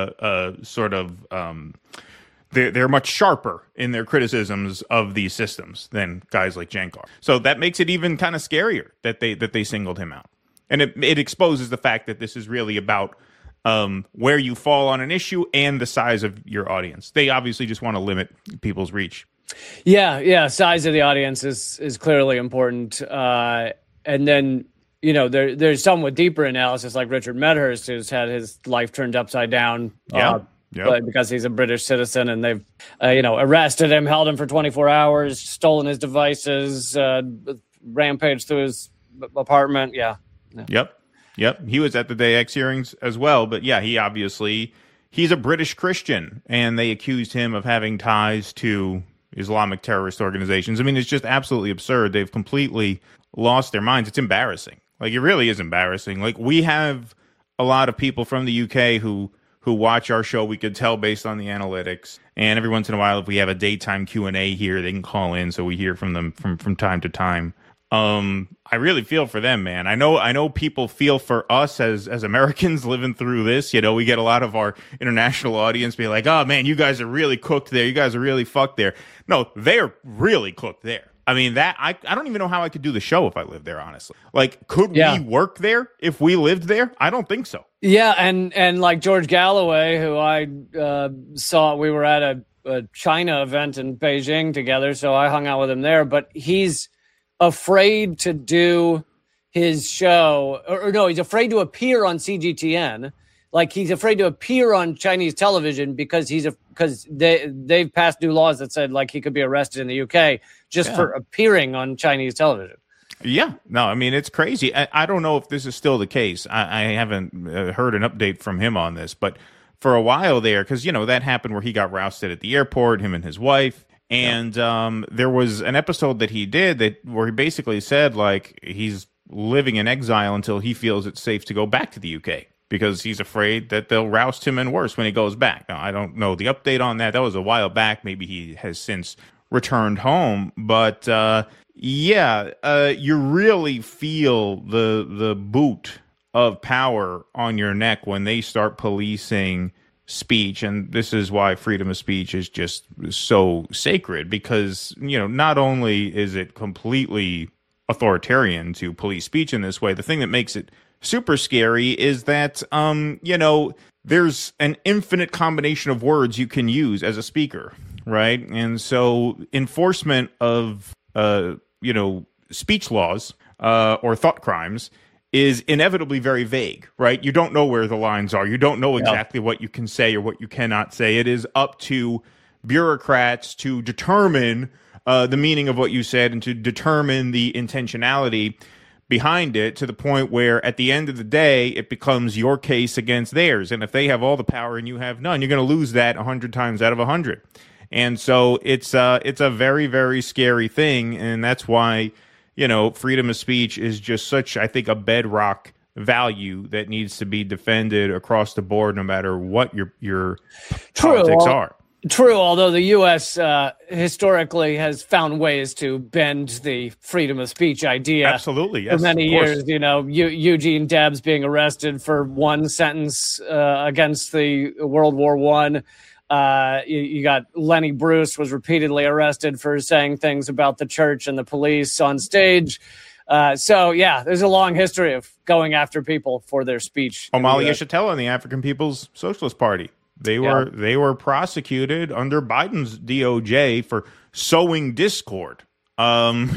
[SPEAKER 9] they're much sharper in their criticisms of these systems than guys like Cenk are. So that makes it even kind of scarier that they singled him out. And it exposes the fact that this is really about where you fall on an issue and the size of your audience. They obviously just want to limit people's reach.
[SPEAKER 4] Yeah. Size of the audience is clearly important. And then, there's some with deeper analysis, like Richard Medhurst, who's had his life turned upside down. But because he's a British citizen, and they've, arrested him, held him for 24 hours, stolen his devices, rampaged through his apartment. Yeah.
[SPEAKER 9] Yep. He was at the Day X hearings as well. But yeah, he's a British Christian, and they accused him of having ties to Islamic terrorist organizations. I mean, it's just absolutely absurd. They've completely lost their minds. It's embarrassing. Like, it really is embarrassing. Like, we have a lot of people from the UK who watch our show. We could tell based on the analytics. And every once in a while, if we have a daytime Q&A here, they can call in, so we hear from them from time to time. I really feel for them, man. I know people feel for us as Americans living through this. We get a lot of our international audience be like, "Oh man, you guys are really cooked there. You guys are really fucked there." No, they're really cooked there. I mean, that I don't even know how I could do the show if I lived there, honestly. Like, could we work there if we lived there? I don't think so.
[SPEAKER 4] Yeah, and like George Galloway, who I saw, we were at a China event in Beijing together, so I hung out with him there. But he's afraid to do his show, or no, he's afraid to appear on CGTN. Like, he's afraid to appear on Chinese television because they've passed new laws that said, like, he could be arrested in the UK just for appearing on Chinese television.
[SPEAKER 9] Yeah, no, I mean, it's crazy. I don't know if this is still the case. I haven't heard an update from him on this, but for a while there, because, that happened where he got rousted at the airport, him and his wife. And there was an episode that he did where he basically said, like, he's living in exile until he feels it's safe to go back to the UK because he's afraid that they'll roust him and worse when he goes back. Now, I don't know the update on that. That was a while back. Maybe he has since returned home. But, you really feel the boot of power on your neck when they start policing speech. And this is why freedom of speech is just so sacred, because, not only is it completely authoritarian to police speech in this way, the thing that makes it super scary is that, there's an infinite combination of words you can use as a speaker, right? And so enforcement of, speech laws or thought crimes is inevitably very vague, right? You don't know where the lines are. You don't know exactly what you can say or what you cannot say. It is up to bureaucrats to determine the meaning of what you said and to determine the intentionality behind it, to the point where at the end of the day, it becomes your case against theirs. And if they have all the power and you have none, you're going to lose that 100 times out of 100. And so it's a very, very scary thing. And that's why, freedom of speech is just such, I think, a bedrock value that needs to be defended across the board, no matter what your politics are.
[SPEAKER 4] True, although the U.S. Historically has found ways to bend the freedom of speech idea.
[SPEAKER 9] Absolutely, yes.
[SPEAKER 4] For many years, Eugene Debs being arrested for one sentence against the World War I. You got Lenny Bruce was repeatedly arrested for saying things about the church and the police on stage. There's a long history of going after people for their speech.
[SPEAKER 9] Omali Yeshitela and the African People's Socialist Party. They were prosecuted under Biden's DOJ for sowing discord, on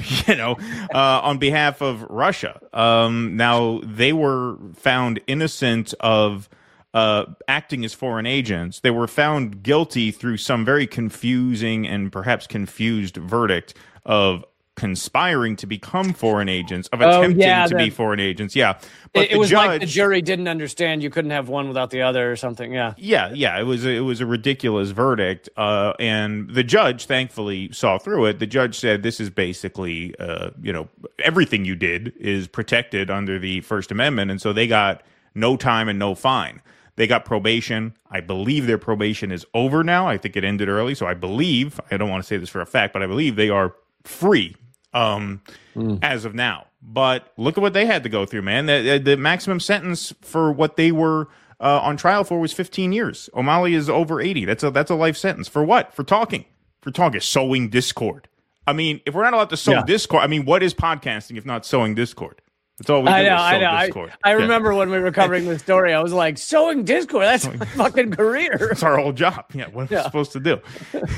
[SPEAKER 9] behalf of Russia. Now, they were found innocent of acting as foreign agents. They were found guilty through some very confusing and perhaps confused verdict of conspiring to become foreign agents, of attempting to be foreign agents. Yeah. But
[SPEAKER 4] it was like the jury didn't understand you couldn't have one without the other or something. Yeah.
[SPEAKER 9] It was a ridiculous verdict. And the judge thankfully saw through it. The judge said, this is basically, everything you did is protected under the First Amendment. And so they got no time and no fine. They got probation. I believe their probation is over now. I think it ended early. So I don't want to say this for a fact, but I believe they are free as of now. But look at what they had to go through, man. The maximum sentence for what they were on trial for was 15 years. Omali is over 80. That's a life sentence. For what? For talking. Sowing discord. I mean, if we're not allowed to sow discord, I mean, what is podcasting if not sowing discord? That's all we do. I know. Discord.
[SPEAKER 4] I remember when we were covering the story, I was like, sowing discord, that's my fucking career.
[SPEAKER 9] That's our whole job. Yeah, what am I supposed to do?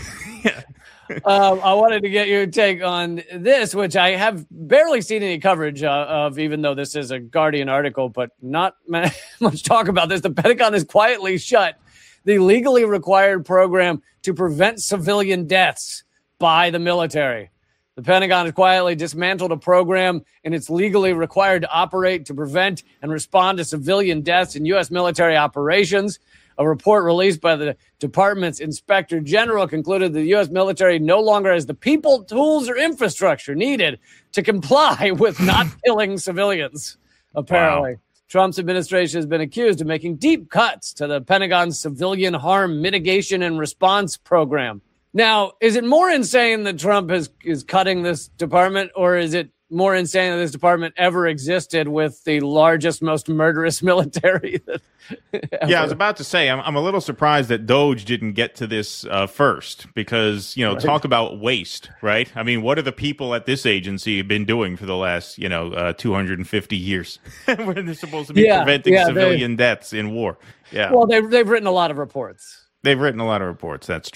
[SPEAKER 4] I wanted to get your take on this, which I have barely seen any coverage of, even though this is a Guardian article, but not much talk about this. The Pentagon has quietly shut the legally required program to prevent civilian deaths by the military. The Pentagon has quietly dismantled a program and it's legally required to operate to prevent and respond to civilian deaths in U.S. military operations. A report released by the department's inspector general concluded the U.S. military no longer has the people, tools, or infrastructure needed to comply with not killing civilians, apparently. Wow. Trump's administration has been accused of making deep cuts to the Pentagon's civilian harm mitigation and response program. Now, is it more insane that Trump is cutting this department, or is it more insane that this department ever existed with the largest, most murderous military?
[SPEAKER 9] Yeah, I was about to say, I'm a little surprised that DOJ didn't get to this first, because, talk about waste, right? I mean, what are the people at this agency been doing for the last, 250 years when they're supposed to be preventing civilian deaths in war? Yeah.
[SPEAKER 4] Well, they've written a lot of reports.
[SPEAKER 9] They've written a lot of reports. That's true.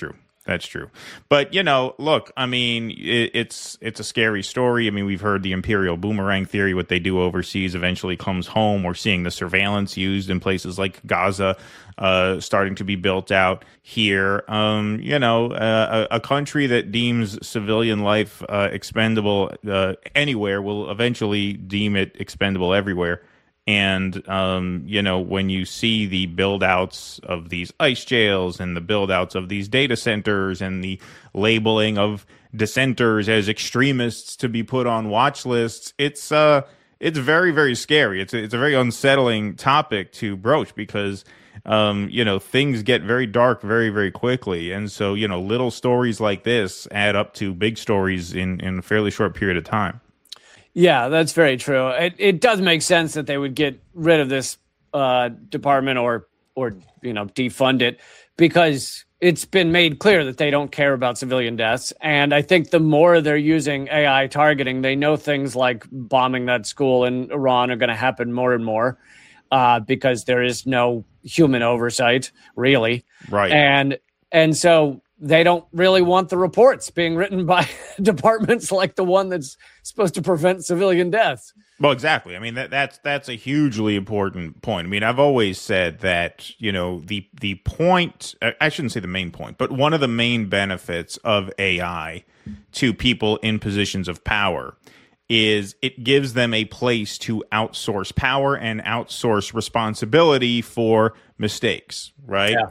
[SPEAKER 9] That's true. But, look, I mean, it's a scary story. I mean, we've heard the imperial boomerang theory. What they do overseas eventually comes home. We're seeing the surveillance used in places like Gaza starting to be built out here. A country that deems civilian life expendable anywhere will eventually deem it expendable everywhere. And, when you see the build-outs of these ICE jails and the build-outs of these data centers and the labeling of dissenters as extremists to be put on watch lists, it's very, very scary. It's a very unsettling topic to broach because, things get very dark very, very quickly. And so, little stories like this add up to big stories in a fairly short period of time.
[SPEAKER 4] Yeah, that's very true. It does make sense that they would get rid of this department or defund it, because it's been made clear that they don't care about civilian deaths. And I think the more they're using AI targeting, they know things like bombing that school in Iran are going to happen more and more because there is no human oversight, really.
[SPEAKER 9] Right.
[SPEAKER 4] And so they don't really want the reports being written by departments like the one that's supposed to prevent civilian deaths.
[SPEAKER 9] Well, exactly. I mean, that's a hugely important point. I mean, I've always said that, the point, I shouldn't say the main point, but one of the main benefits of AI to people in positions of power is it gives them a place to outsource power and outsource responsibility for mistakes, right?
[SPEAKER 4] Yeah.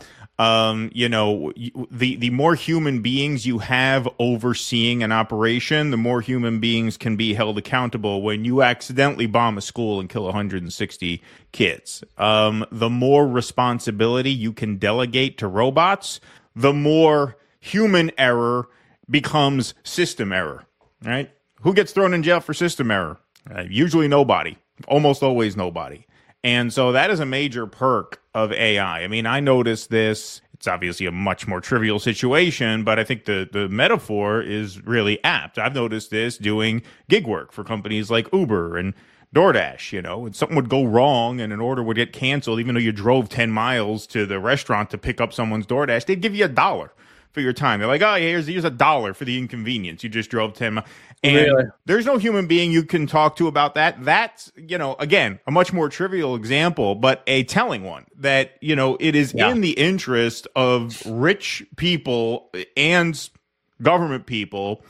[SPEAKER 9] The more human beings you have overseeing an operation, the more human beings can be held accountable when you accidentally bomb a school and kill 160 kids. The more responsibility you can delegate to robots, the more human error becomes system error, right? Who gets thrown in jail for system error? Usually nobody, almost always nobody. And so that is a major perk of AI. I mean, I noticed this. It's obviously a much more trivial situation, but I think the metaphor is really apt. I've noticed this doing gig work for companies like Uber and DoorDash, and something would go wrong and an order would get canceled, even though you drove 10 miles to the restaurant to pick up someone's DoorDash. They'd give you $1 for your time. They're like, oh, here's $1 for the inconvenience. You just drove 10 miles. And really? There's no human being you can talk to about that. That's, again, a much more trivial example, but a telling one that, it is in the interest of rich people and government people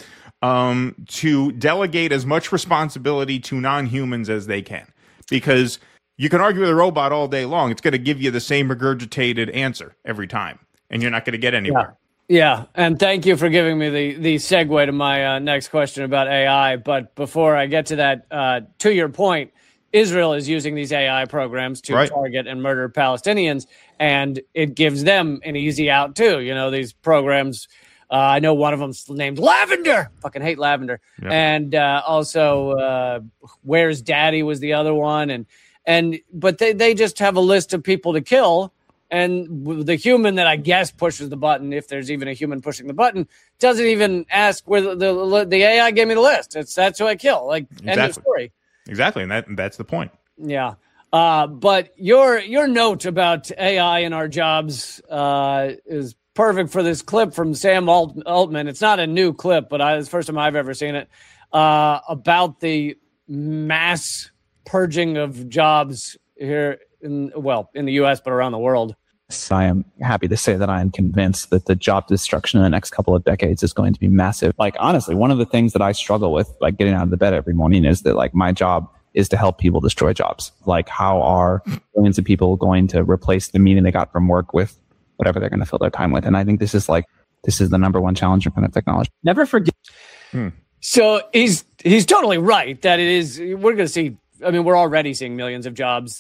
[SPEAKER 9] to delegate as much responsibility to non-humans as they can. Because you can argue with a robot all day long. It's going to give you the same regurgitated answer every time, and you're not going to get anywhere.
[SPEAKER 4] Yeah, and thank you for giving me the segue to my next question about AI. But before I get to that, to your point, Israel is using these AI programs to target and murder Palestinians, and it gives them an easy out too. These programs, I know one of them's named Lavender. Fucking hate Lavender. Yeah. And also Where's Daddy was the other one. But they just have a list of people to kill. And the human that I guess pushes the button, if there's even a human pushing the button, doesn't even ask where the AI gave me the list. That's who I kill. Exactly. End of story.
[SPEAKER 9] Exactly, and that's the point.
[SPEAKER 4] Yeah. But your note about AI in our jobs is perfect for this clip from Sam Altman. It's not a new clip, but it's the first time I've ever seen it, about the mass purging of jobs here in the U.S., but around the world.
[SPEAKER 15] I am happy to say that I am convinced that the job destruction in the next couple of decades is going to be massive. Honestly, one of the things that I struggle with, getting out of the bed every morning, is that my job is to help people destroy jobs. How are millions of people going to replace the meaning they got from work with whatever they're going to fill their time with? And I think this is the number one challenge in front of technology. Never forget.
[SPEAKER 4] So he's totally right that it is. We're going to see. I mean, we're already seeing millions of jobs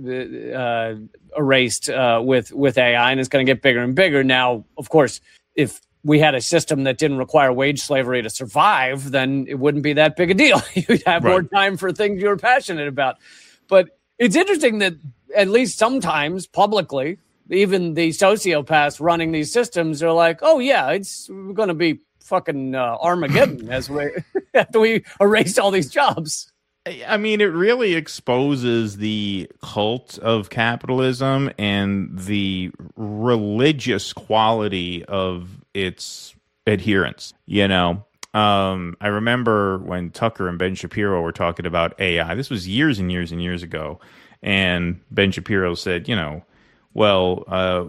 [SPEAKER 4] erased with AI, and it's going to get bigger and bigger. Now, of course, if we had a system that didn't require wage slavery to survive, then it wouldn't be that big a deal. You'd have more time for things you were passionate about. But it's interesting that at least sometimes publicly, even the sociopaths running these systems are like, oh, yeah, it's going to be fucking Armageddon after we erase all these jobs.
[SPEAKER 9] I mean, it really exposes the cult of capitalism and the religious quality of its adherents. You know, I remember when Tucker and Ben Shapiro were talking about AI. This was years and years and years ago. And Ben Shapiro said, you know, well,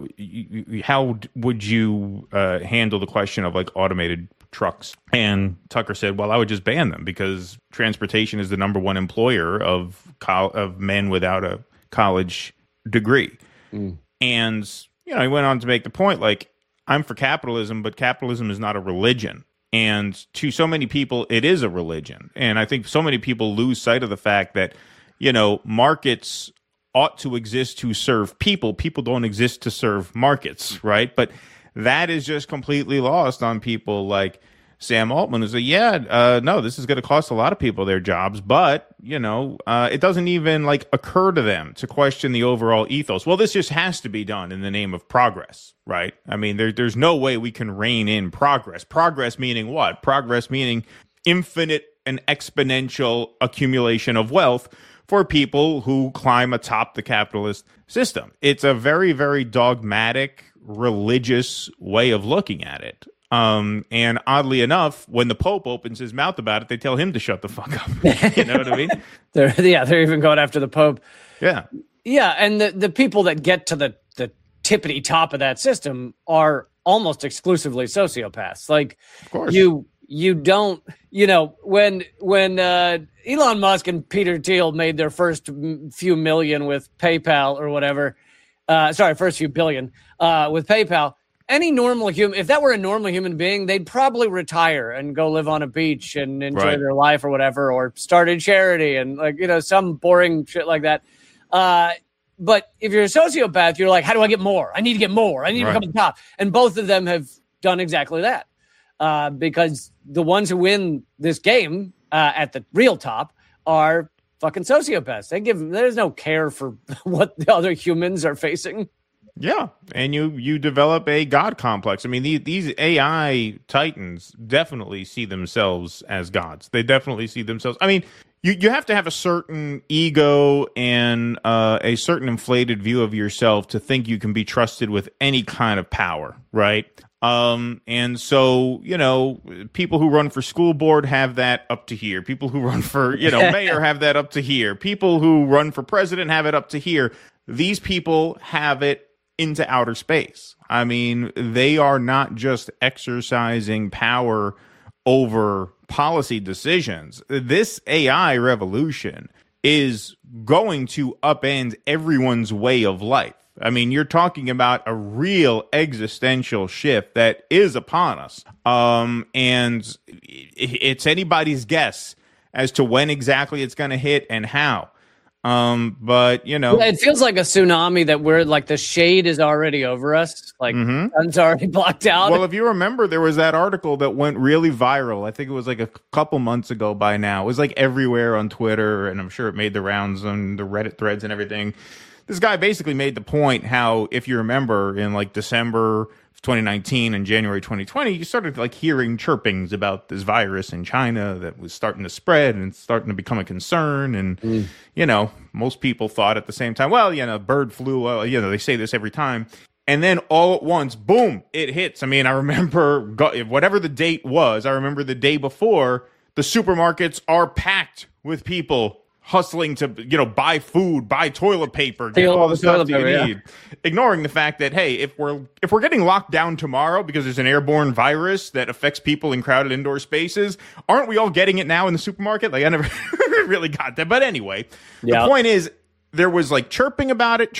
[SPEAKER 9] how would you handle the question of like automated trucks? And Tucker said, well, I would just ban them because transportation is the number one employer of men without a college degree. And, you know, he went on to make the point, like, I'm for capitalism, but capitalism is not a religion. And to so many people, it is a religion. And I think so many people lose sight of the fact that, you know, markets ought to exist to serve people. People don't exist to serve markets, right? But that is just completely lost on people like Sam Altman, who's like, no, this is going to cost a lot of people their jobs, but, you know, it doesn't even like occur to them to question the overall ethos. Well, this just has to be done in the name of progress, right? I mean, there's no way we can rein in progress. Progress meaning what? Progress meaning infinite and exponential accumulation of wealth for people who climb atop the capitalist system. It's a very, very dogmatic, religious way of looking at it. And oddly enough, when the Pope opens his mouth about it, they tell him to shut the fuck up. You know what I mean?
[SPEAKER 4] They're even going after the Pope.
[SPEAKER 9] Yeah.
[SPEAKER 4] Yeah, and the people that get to the tippity top of that system are almost exclusively sociopaths. Like,
[SPEAKER 9] of course.
[SPEAKER 4] You don't, you know, when Elon Musk and Peter Thiel made their first few million with PayPal or whatever, first few billion with PayPal, any normal human, if that were a normal human being, they'd probably retire and go live on a beach and enjoy their life or whatever, or start a charity and, like, you know, some boring shit like that. But if you're a sociopath, you're like, how do I get more? I need to get more. I need to become the top. And both of them have done exactly that. Because the ones who win this game at the real top are fucking sociopaths. There's no care for what the other humans are facing.
[SPEAKER 9] Yeah, and you develop a God complex. I mean, these AI titans definitely see themselves as gods. They definitely see themselves. I mean, you have to have a certain ego and a certain inflated view of yourself to think you can be trusted with any kind of power, right? And so, you know, people who run for school board have that up to here. People who run for, you know, mayor have that up to here. People who run for president have it up to here. These people have it into outer space. I mean, they are not just exercising power over policy decisions. This AI revolution is going to upend everyone's way of life. I mean, you're talking about a real existential shift that is upon us. And it's anybody's guess as to when exactly it's going to hit and how. But, you know,
[SPEAKER 4] it feels like a tsunami that we're like, the shade is already over us. Like, sun's already blocked out.
[SPEAKER 9] Well, if you remember, there was that article that went really viral. I think it was like a couple months ago by now. It was like everywhere on Twitter, and I'm sure it made the rounds on the Reddit threads and everything. This guy basically made the point how, if you remember, in like December 2019 and January 2020, you started like hearing chirpings about this virus in China that was starting to spread and starting to become a concern. And, you know, most people thought at the same time, well, you know, bird flu, you know, they say this every time. And then all at once, boom, it hits. I mean, I remember whatever the date was, I remember the day before, the supermarkets are packed with people hustling to, you know, buy food, buy toilet paper, get all the stuff that you need. Ignoring the fact that, hey, if we're getting locked down tomorrow because there's an airborne virus that affects people in crowded indoor spaces, aren't we all getting it now in the supermarket? Like, I never really got that. But anyway, the point is, there was like chirping about it,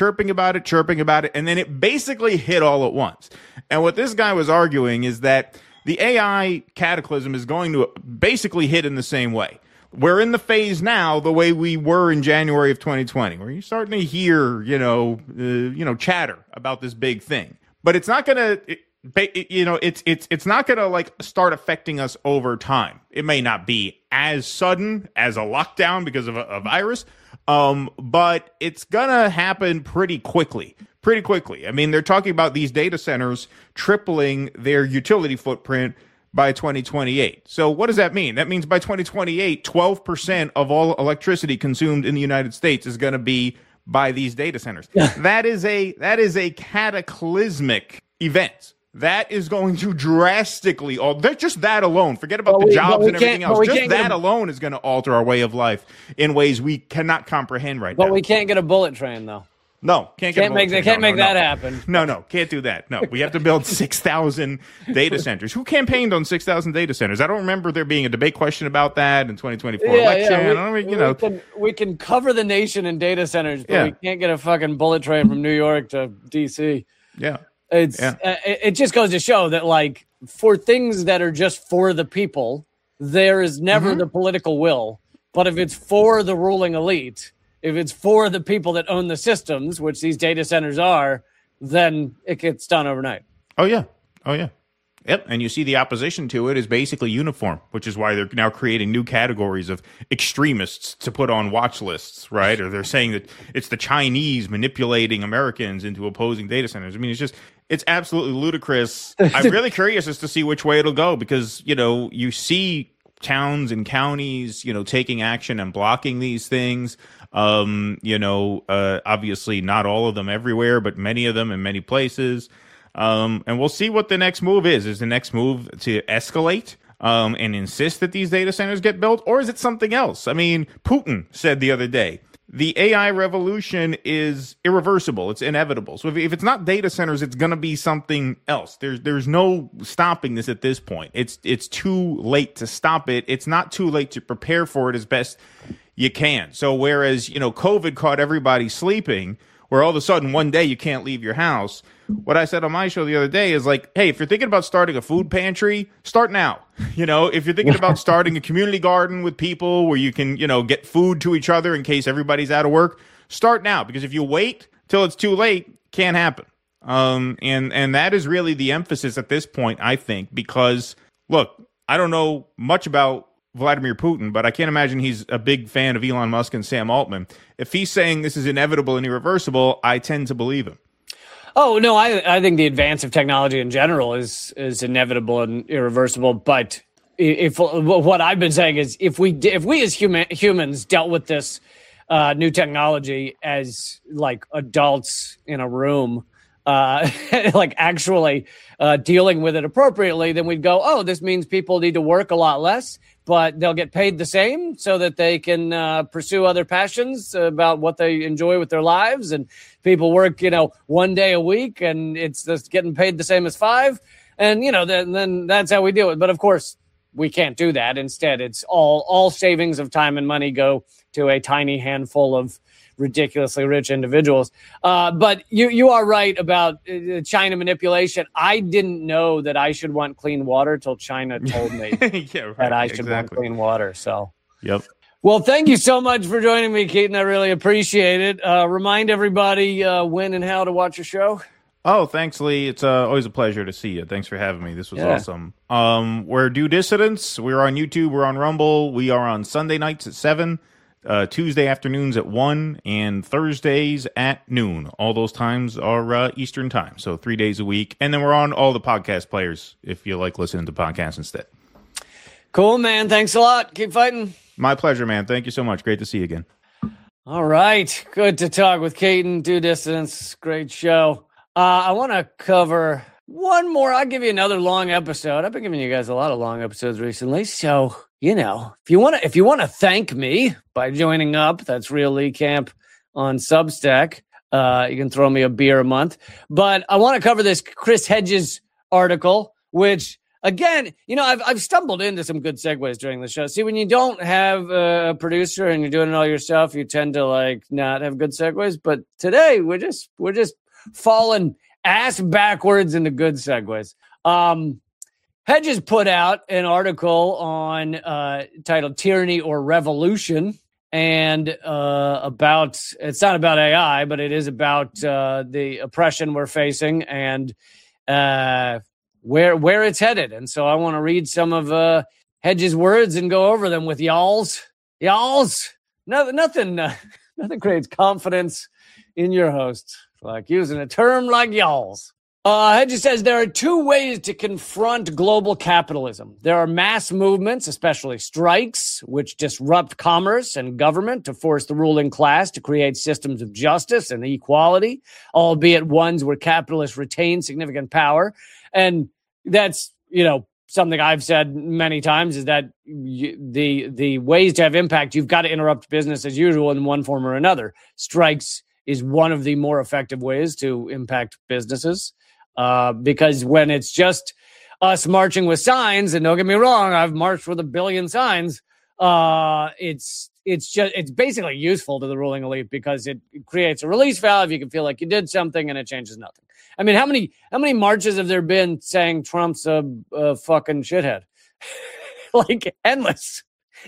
[SPEAKER 9] and then it basically hit all at once. And what this guy was arguing is that the AI cataclysm is going to basically hit in the same way. We're in the phase now the way we were in January of 2020, where you're starting to hear, chatter about this big thing. But it's not going to, it's not going to like start affecting us over time. It may not be as sudden as a lockdown because of a virus, but it's going to happen pretty quickly. I mean, they're talking about these data centers tripling their utility footprint by 2028. So what does that mean? That means by 2028, 12% of all electricity consumed in the United States is going to be by these data centers. That is a cataclysmic event. that is going to drastically alter. Just that alone. Forget about the jobs and everything else. Just that alone is going to alter our way of life in ways we cannot comprehend right now.
[SPEAKER 4] But we can't get a bullet train, though.
[SPEAKER 9] No, can't make
[SPEAKER 4] that happen.
[SPEAKER 9] No, can't do that. No, we have to build 6,000 data centers. Who campaigned on 6,000 data centers? I don't remember there being a debate question about that in 2024 election.
[SPEAKER 4] We can cover the nation in data centers, but we can't get a fucking bullet train from New York to D.C.
[SPEAKER 9] Yeah.
[SPEAKER 4] It just goes to show that, like, for things that are just for the people, there is never the political will. But if it's for the ruling elite, if it's for the people that own the systems, which these data centers are, then it gets done overnight.
[SPEAKER 9] Oh, yeah. Yep, and you see the opposition to it is basically uniform, which is why they're now creating new categories of extremists to put on watch lists, right? Or they're saying that it's the Chinese manipulating Americans into opposing data centers. I mean, it's absolutely ludicrous. I'm really curious as to see which way it'll go because, you see towns and counties, taking action and blocking these things. Obviously not all of them everywhere, but many of them in many places. And we'll see what the next move is. Is the next move to escalate and insist that these data centers get built? Or is it something else? I mean, Putin said the other day, the AI revolution is irreversible. It's inevitable. So if it's not data centers, it's going to be something else. There's no stopping this at this point. It's too late to stop it. It's not too late to prepare for it as best you can. So whereas, COVID caught everybody sleeping, where all of a sudden one day you can't leave your house. What I said on my show the other day is like, hey, if you're thinking about starting a food pantry, start now. If you're thinking about starting a community garden with people where you can, get food to each other in case everybody's out of work, start now. Because if you wait till it's too late, can't happen. And that is really the emphasis at this point, I think, because look, I don't know much about Vladimir Putin, but I can't imagine he's a big fan of Elon Musk and Sam Altman. If he's saying this is inevitable and irreversible, I tend to believe him.
[SPEAKER 4] Oh, no, I think the advance of technology in general is inevitable and irreversible. But if what I've been saying is if we as humans dealt with this new technology as like adults in a room, like actually dealing with it appropriately, then we'd go, oh, this means people need to work a lot less, but they'll get paid the same so that they can pursue other passions about what they enjoy with their lives. And people work, 1 day a week and it's just getting paid the same as 5. And, then that's how we deal with it. But of course, we can't do that. Instead, it's all savings of time and money go to a tiny handful of ridiculously rich individuals. But you are right about China manipulation. I didn't know that I should want clean water till China told me that I should want clean water. So,
[SPEAKER 9] yep.
[SPEAKER 4] Well, thank you so much for joining me, Keaton. I really appreciate it. Remind everybody when and how to watch your show.
[SPEAKER 9] Oh, thanks, Lee. It's always a pleasure to see you. Thanks for having me. This was awesome. We're Due Dissidents. We're on YouTube. We're on Rumble. We are on Sunday nights at 7. Tuesday afternoons at 1 and Thursdays at noon. All those times are Eastern time, so 3 days a week. And then we're on all the podcast players if you like listening to podcasts instead.
[SPEAKER 4] Cool, man. Thanks a lot. Keep fighting.
[SPEAKER 9] My pleasure, man. Thank you so much. Great to see you again.
[SPEAKER 4] All right. Good to talk with Keaton. Due Dissidents. Great show. I want to cover one more. I'll give you another long episode. I've been giving you guys a lot of long episodes recently, so if you want to thank me by joining up, that's Real Lee Camp on Substack. You can throw me a beer a month. But I want to cover this Chris Hedges article, which, again, I've stumbled into some good segues during the show. See, when you don't have a producer and you're doing it all yourself, you tend to not have good segues. But today we're just falling ass backwards into good segues. Hedges put out an article on titled "Tyranny or Revolution," and it's not about AI, but it is about the oppression we're facing and where it's headed. And so I want to read some of Hedges' words and go over them with y'alls. Nothing creates confidence in your host like using a term like y'alls. Hedges says there are two ways to confront global capitalism. There are mass movements, especially strikes, which disrupt commerce and government to force the ruling class to create systems of justice and equality, albeit ones where capitalists retain significant power. And that's, something I've said many times is that the ways to have impact, you've got to interrupt business as usual in one form or another. Strikes is one of the more effective ways to impact businesses. Because when it's just us marching with signs, and don't get me wrong, I've marched with 1 billion signs. It's basically useful to the ruling elite because it creates a release valve. You can feel like you did something, and it changes nothing. I mean, how many marches have there been saying Trump's a fucking shithead? Like endless.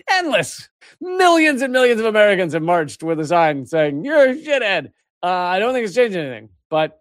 [SPEAKER 4] Millions and millions of Americans have marched with a sign saying you're a shithead. I don't think it's changed anything, but.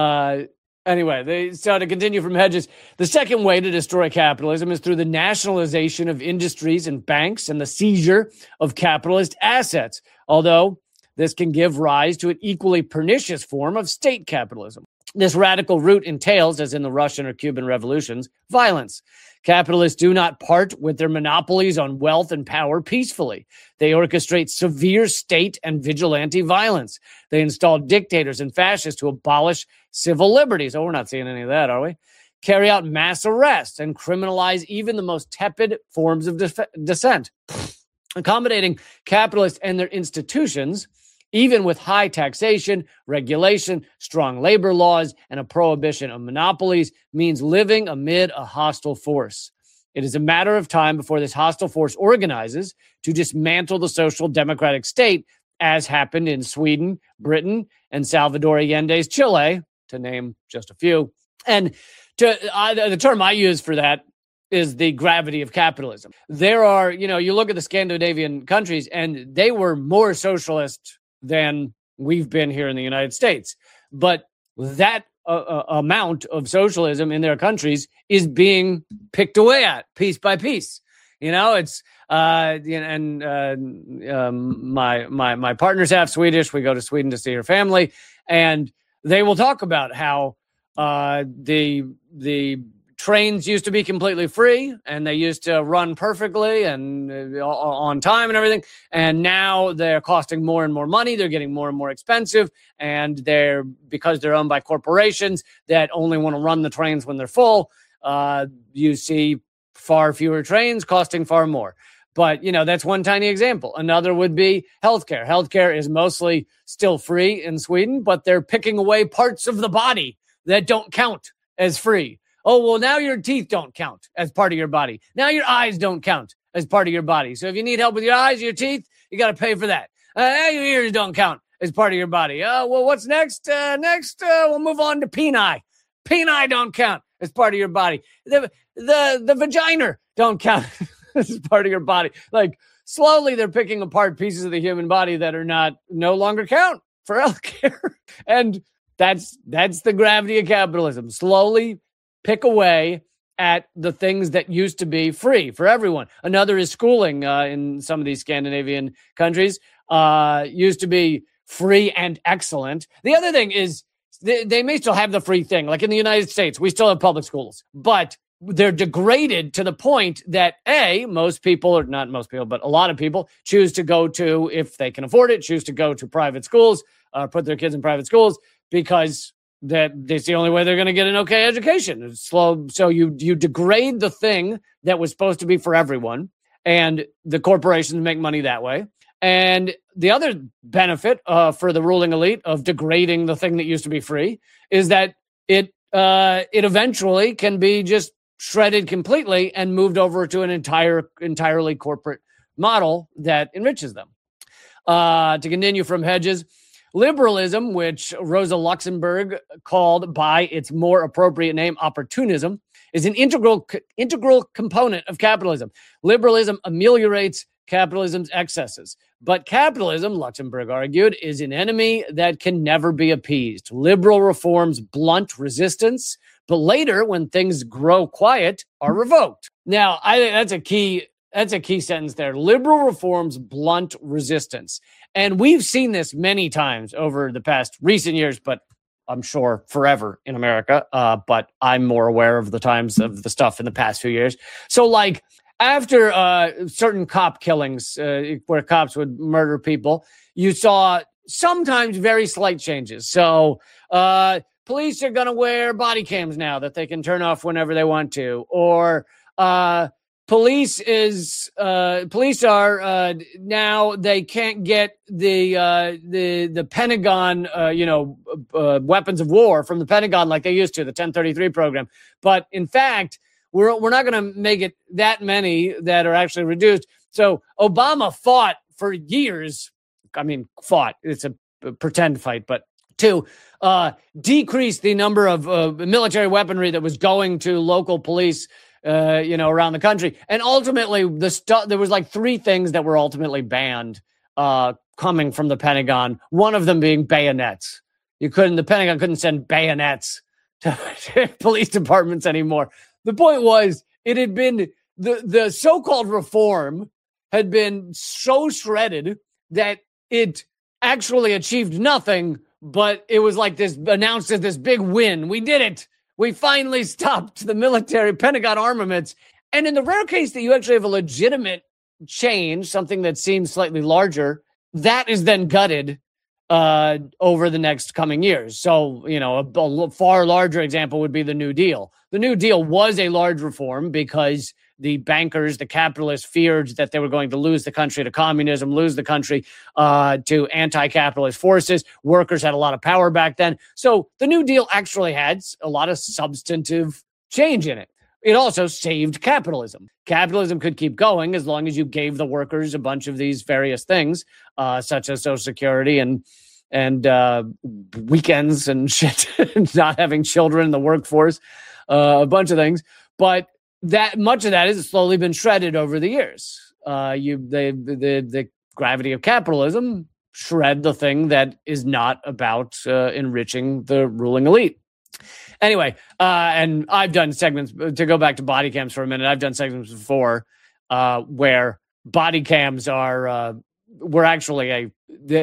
[SPEAKER 4] Anyway, so to continue from Hedges, the second way to destroy capitalism is through the nationalization of industries and banks and the seizure of capitalist assets, although this can give rise to an equally pernicious form of state capitalism. This radical route entails, as in the Russian or Cuban revolutions, violence. Capitalists do not part with their monopolies on wealth and power peacefully. They orchestrate severe state and vigilante violence. They install dictators and fascists to abolish civil liberties. Oh, we're not seeing any of that, are we? Carry out mass arrests and criminalize even the most tepid forms of dissent. Accommodating capitalists and their institutions, even with high taxation, regulation, strong labor laws, and a prohibition of monopolies, means living amid a hostile force. It is a matter of time before this hostile force organizes to dismantle the social democratic state, as happened in Sweden, Britain, and Salvador Allende's Chile, to name just a few. And the term I use for that is the gravity of capitalism. There are, you look at the Scandinavian countries, and they were more socialist than we've been here in the United States. But that amount of socialism in their countries is being picked away at piece by piece. It's my partner's half Swedish. We go to Sweden to see her family, and they will talk about how the trains used to be completely free and they used to run perfectly and on time and everything. And now they're costing more and more money. They're getting more and more expensive. And because they're owned by corporations that only want to run the trains when they're full, you see far fewer trains costing far more. But, that's one tiny example. Another would be healthcare. Healthcare is mostly still free in Sweden, but they're picking away parts of the body that don't count as free. Oh, well, now your teeth don't count as part of your body. Now your eyes don't count as part of your body. So if you need help with your eyes, your teeth, you got to pay for that. Now your ears don't count as part of your body. Well, what's next? We'll move on to peni. Peni don't count as part of your body. The vagina don't count as part of your body. Like, slowly they're picking apart pieces of the human body that are no longer count for healthcare. And that's the gravity of capitalism. Slowly pick away at the things that used to be free for everyone. Another is schooling in some of these Scandinavian countries. Used to be free and excellent. The other thing is they may still have the free thing. Like in the United States, we still have public schools, but they're degraded to the point that most people, or not most people, but a lot of people choose to go to, if they can afford it, choose to go to private schools, put their kids in private schools because that's the only way they're going to get an okay education. It's slow. So you degrade the thing that was supposed to be for everyone, and the corporations make money that way. And the other benefit for the ruling elite of degrading the thing that used to be free is that it eventually can be just shredded completely and moved over to an entirely corporate model that enriches them. To continue from Hedges, liberalism, which Rosa Luxemburg called by its more appropriate name opportunism, is an integral component of capitalism. Liberalism ameliorates capitalism's excesses. But capitalism, Luxemburg argued, is an enemy that can never be appeased. Liberal reforms blunt resistance, but later, when things grow quiet, are revoked. Now, I think that's a key sentence there. Liberal reforms blunt resistance. And we've seen this many times over the past recent years, but I'm sure, forever in America. But I'm more aware of the times of the stuff in the past few years. So, like, after certain cop killings where cops would murder people, you saw sometimes very slight changes. So police are going to wear body cams now that they can turn off whenever they want to. Or police are now they can't get the Pentagon, weapons of war from the Pentagon like they used to, the 1033 program. But in fact, we're not going to make it that many that are actually reduced. So Obama fought for years. I mean, fought. It's a pretend fight, but to decrease the number of military weaponry that was going to local police, around the country. And ultimately, there was like 3 things that were ultimately banned coming from the Pentagon. One of them being bayonets. The Pentagon couldn't send bayonets to police departments anymore. The point was, it had been the so-called reform had been so shredded that it actually achieved nothing, but it was like this announced as this big win. We did it. We finally stopped the military Pentagon armaments. And in the rare case that you actually have a legitimate change, something that seems slightly larger, that is then gutted over the next coming years. So, a far larger example would be the New Deal. The New Deal was a large reform because the bankers, the capitalists feared that they were going to lose the country to communism, lose the country to anti-capitalist forces. Workers had a lot of power back then. So the New Deal actually had a lot of substantive change in it. It also saved capitalism. Capitalism could keep going as long as you gave the workers a bunch of these various things, such as Social Security and weekends and shit, not having children in the workforce, a bunch of things. But that much of that has slowly been shredded over the years. The gravity of capitalism shred the thing that is not about enriching the ruling elite. Anyway, and I've done segments, to go back to body cams for a minute, I've done segments before where body cams were actually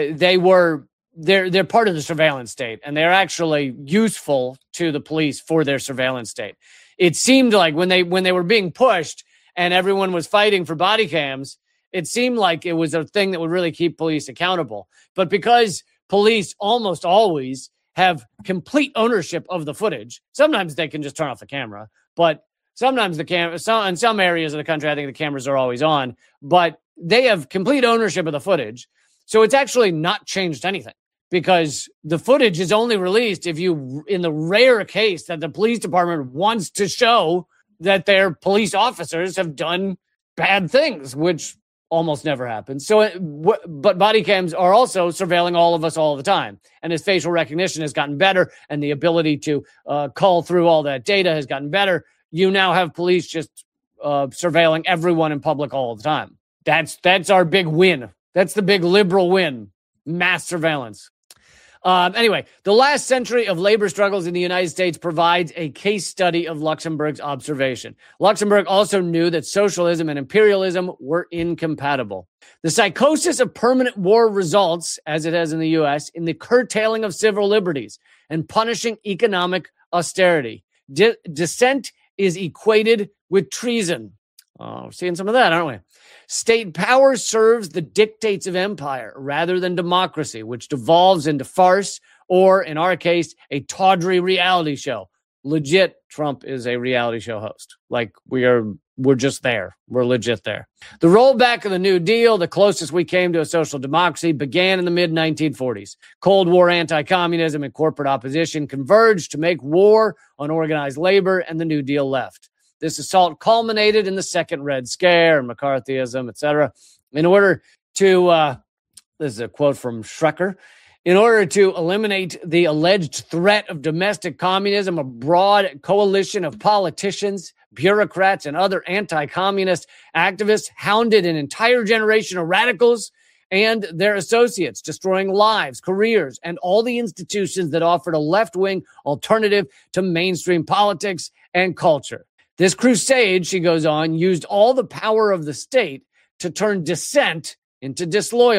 [SPEAKER 4] they're part of the surveillance state, and they're actually useful to the police for their surveillance state. It seemed like when they were being pushed and everyone was fighting for body cams, it seemed like it was a thing that would really keep police accountable. But because police almost always have complete ownership of the footage, sometimes they can just turn off the camera, but sometimes the camera, in some areas of the country, I think the cameras are always on, but they have complete ownership of the footage. So it's actually not changed anything, because the footage is only released if in the rare case that the police department wants to show that their police officers have done bad things, which almost never happens. So, but body cams are also surveilling all of us all the time. And as facial recognition has gotten better and the ability to cull through all that data has gotten better, you now have police just surveilling everyone in public all the time. That's our big win. That's the big liberal win. Mass surveillance. Anyway, the last century of labor struggles in the United States provides a case study of Luxemburg's observation. Luxemburg also knew that socialism and imperialism were incompatible. The psychosis of permanent war results, as it has in the U.S., in the curtailing of civil liberties and punishing economic austerity. Dissent is equated with treason. Oh, we're seeing some of that, aren't we? State power serves the dictates of empire rather than democracy, which devolves into farce or, in our case, a tawdry reality show. Legit, Trump is a reality show host. Like, we're just there. We're legit there. The rollback of the New Deal, the closest we came to a social democracy, began in the mid-1940s. Cold War anti-communism and corporate opposition converged to make war on organized labor, and the New Deal left. This assault culminated in the Second Red Scare and McCarthyism, etc. In order to, this is a quote from Schrecker, in order to eliminate the alleged threat of domestic communism, a broad coalition of politicians, bureaucrats, and other anti-communist activists hounded an entire generation of radicals and their associates, destroying lives, careers, and all the institutions that offered a left-wing alternative to mainstream politics and culture. This crusade, she goes on, used all the power of the state to turn dissent into disloyalty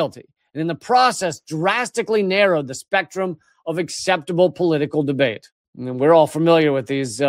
[SPEAKER 4] and in the process drastically narrowed the spectrum of acceptable political debate. And we're all familiar with these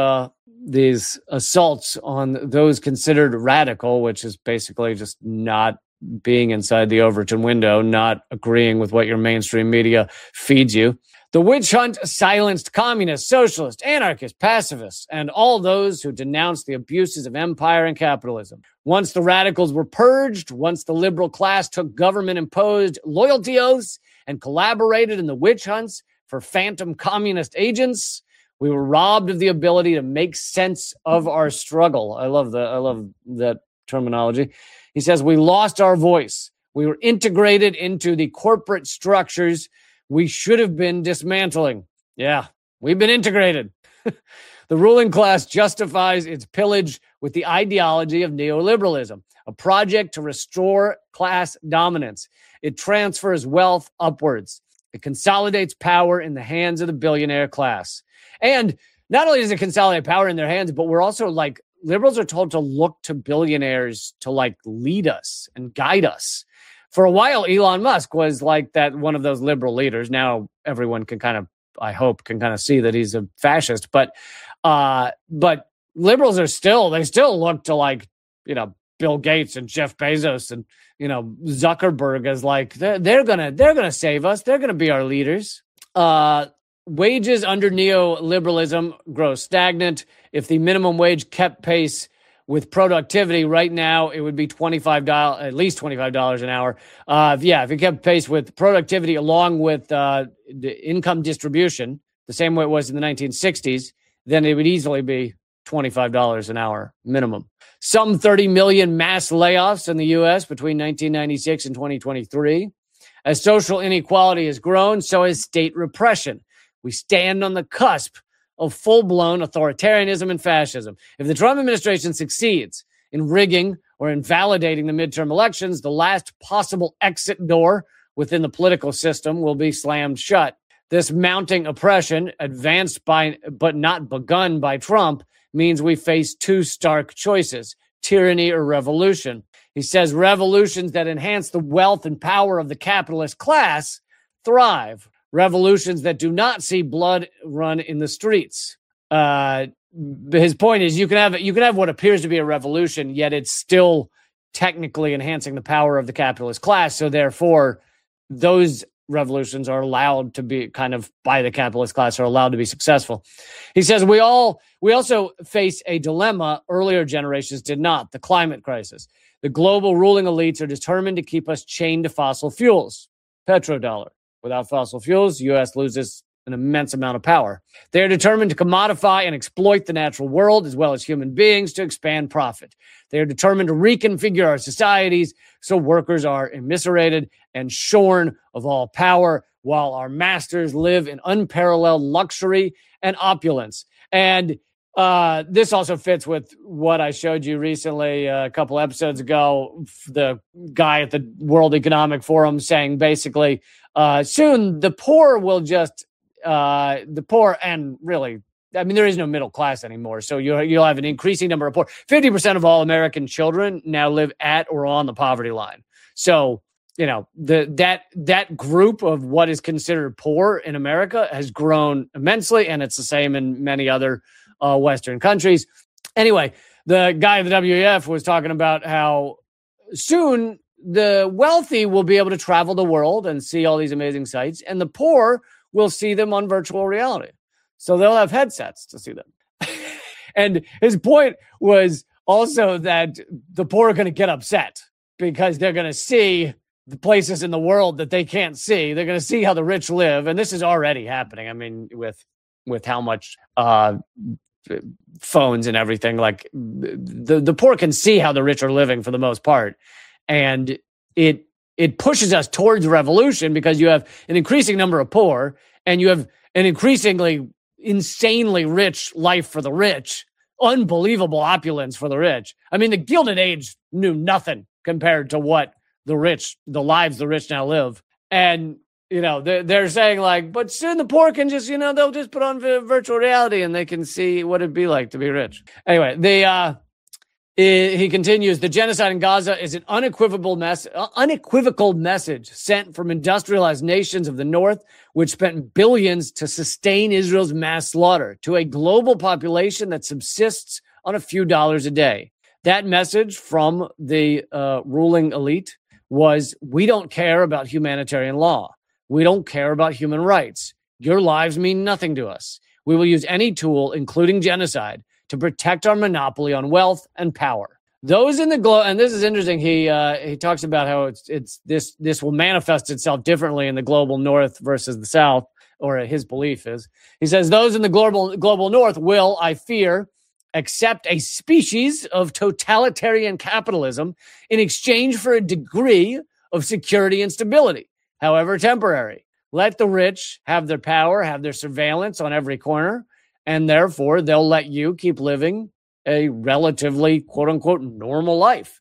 [SPEAKER 4] assaults on those considered radical, which is basically just not being inside the Overton window, not agreeing with what your mainstream media feeds you. The witch hunt silenced communists, socialists, anarchists, pacifists, and all those who denounced the abuses of empire and capitalism. Once the radicals were purged, once the liberal class took government-imposed loyalty oaths and collaborated in the witch hunts for phantom communist agents, we were robbed of the ability to make sense of our struggle. I love that terminology. He says, we lost our voice. We were integrated into the corporate structures we should have been dismantling. Yeah, we've been integrated. The ruling class justifies its pillage with the ideology of neoliberalism, a project to restore class dominance. It transfers wealth upwards. It consolidates power in the hands of the billionaire class. And not only does it consolidate power in their hands, but we're also like, liberals are told to look to billionaires to like lead us and guide us. For a while, Elon Musk was like that, one of those liberal leaders. Now everyone can kind of, I hope, can kind of see that he's a fascist. But liberals are still look to like, Bill Gates and Jeff Bezos and, Zuckerberg as like, they're gonna save us. They're gonna be our leaders. Wages under neoliberalism grow stagnant. If the minimum wage kept pace with productivity right now, it would be $25, at least $25 an hour. If it kept pace with productivity along with the income distribution, the same way it was in the 1960s, then it would easily be $25 an hour minimum. Some 30 million mass layoffs in the U.S. between 1996 and 2023. As social inequality has grown, so has state repression. We stand on the cusp of full-blown authoritarianism and fascism. If the Trump administration succeeds in rigging or invalidating the midterm elections, the last possible exit door within the political system will be slammed shut. This mounting oppression, advanced by but not begun by Trump, means we face two stark choices: tyranny or revolution. He says revolutions that enhance the wealth and power of the capitalist class thrive. Revolutions that do not see blood run in the streets. His point is you can have what appears to be a revolution, yet it's still technically enhancing the power of the capitalist class. So therefore, those revolutions are allowed to be kind of by the capitalist class, are allowed to be successful. He says we also face a dilemma earlier generations did not: the climate crisis. The global ruling elites are determined to keep us chained to fossil fuels. Petrodollar. Without fossil fuels, the U.S. loses an immense amount of power. They are determined to commodify and exploit the natural world as well as human beings to expand profit. They are determined to reconfigure our societies so workers are immiserated and shorn of all power while our masters live in unparalleled luxury and opulence. And this also fits with what I showed you recently a couple episodes ago, the guy at the World Economic Forum saying basically, soon the poor will just, the poor and really, I mean, there is no middle class anymore. So you'll have an increasing number of poor. 50% of all American children now live at or on the poverty line. So, that group of what is considered poor in America has grown immensely, and it's the same in many other Western countries. Anyway, the guy at the WEF was talking about how soon the wealthy will be able to travel the world and see all these amazing sights, and the poor will see them on virtual reality. So they'll have headsets to see them. And his point was also that the poor are going to get upset because they're going to see the places in the world that they can't see. They're going to see how the rich live. And this is already happening. I mean, with how much phones and everything, like the poor can see how the rich are living for the most part. And it pushes us towards revolution because you have an increasing number of poor and you have an increasingly insanely rich life for the rich, unbelievable opulence for the rich. I mean, the Gilded Age knew nothing compared to what the lives the rich now live. And, they're saying like, but soon the poor can just, they'll just put on virtual reality and they can see what it'd be like to be rich. Anyway, He continues, the genocide in Gaza is an unequivocal message sent from industrialized nations of the North, which spent billions to sustain Israel's mass slaughter, to a global population that subsists on a few dollars a day. That message from the ruling elite was, we don't care about humanitarian law. We don't care about human rights. Your lives mean nothing to us. We will use any tool, including genocide, to protect our monopoly on wealth and power. Those in the globe, and this is interesting. He talks about how this will manifest itself differently in the global North versus the South, or his belief is. He says those in the global North will, I fear, accept a species of totalitarian capitalism in exchange for a degree of security and stability, however temporary. Let the rich have their power, have their surveillance on every corner, and therefore they'll let you keep living a relatively, quote-unquote, normal life.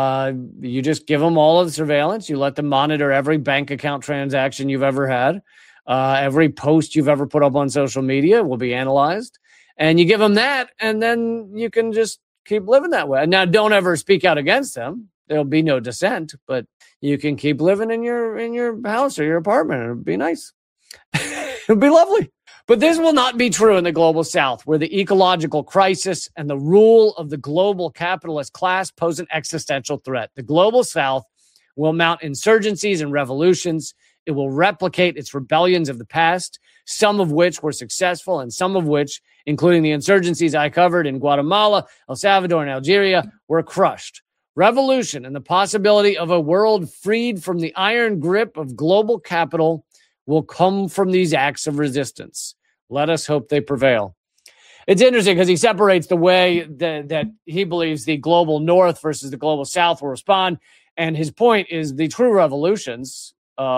[SPEAKER 4] You just give them all of the surveillance. You let them monitor every bank account transaction you've ever had. Every post you've ever put up on social media will be analyzed. And you give them that, and then you can just keep living that way. Now, don't ever speak out against them. There'll be no dissent, but you can keep living in your house or your apartment. It'll be nice. It'll be lovely. But this will not be true in the global South, where the ecological crisis and the rule of the global capitalist class pose an existential threat. The global South will mount insurgencies and revolutions. It will replicate its rebellions of the past, some of which were successful and some of which, including the insurgencies I covered in Guatemala, El Salvador, and Algeria, were crushed. Revolution and the possibility of a world freed from the iron grip of global capital will come from these acts of resistance. Let us hope they prevail. It's interesting because he separates the way that he believes the global North versus the global South will respond. And his point is the true revolutions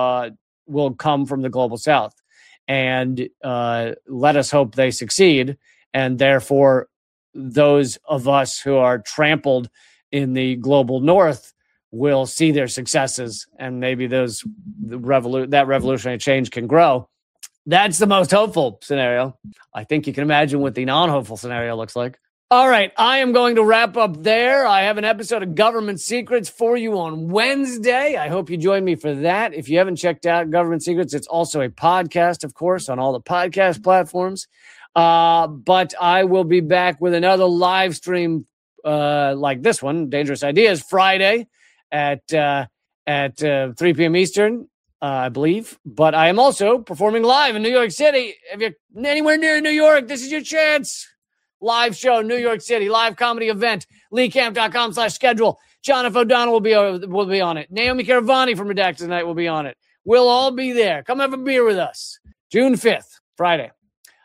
[SPEAKER 4] will come from the global South. And let us hope they succeed. And therefore, those of us who are trampled in the global North will see their successes. And maybe that revolutionary change can grow. That's the most hopeful scenario. I think you can imagine what the non-hopeful scenario looks like. All right, I am going to wrap up there. I have an episode of Government Secrets for you on Wednesday. I hope you join me for that. If you haven't checked out Government Secrets, it's also a podcast, of course, on all the podcast platforms. But I will be back with another live stream like this one, Dangerous Ideas, Friday at 3 p.m. Eastern. I believe, but I am also performing live in New York City. If you're anywhere near New York, this is your chance. Live show, New York City, live comedy event, leecamp.com/schedule. John F. O'Donnell will be on it. Naomi Caravani from Redacted Tonight will be on it. We'll all be there. Come have a beer with us. June 5th, Friday.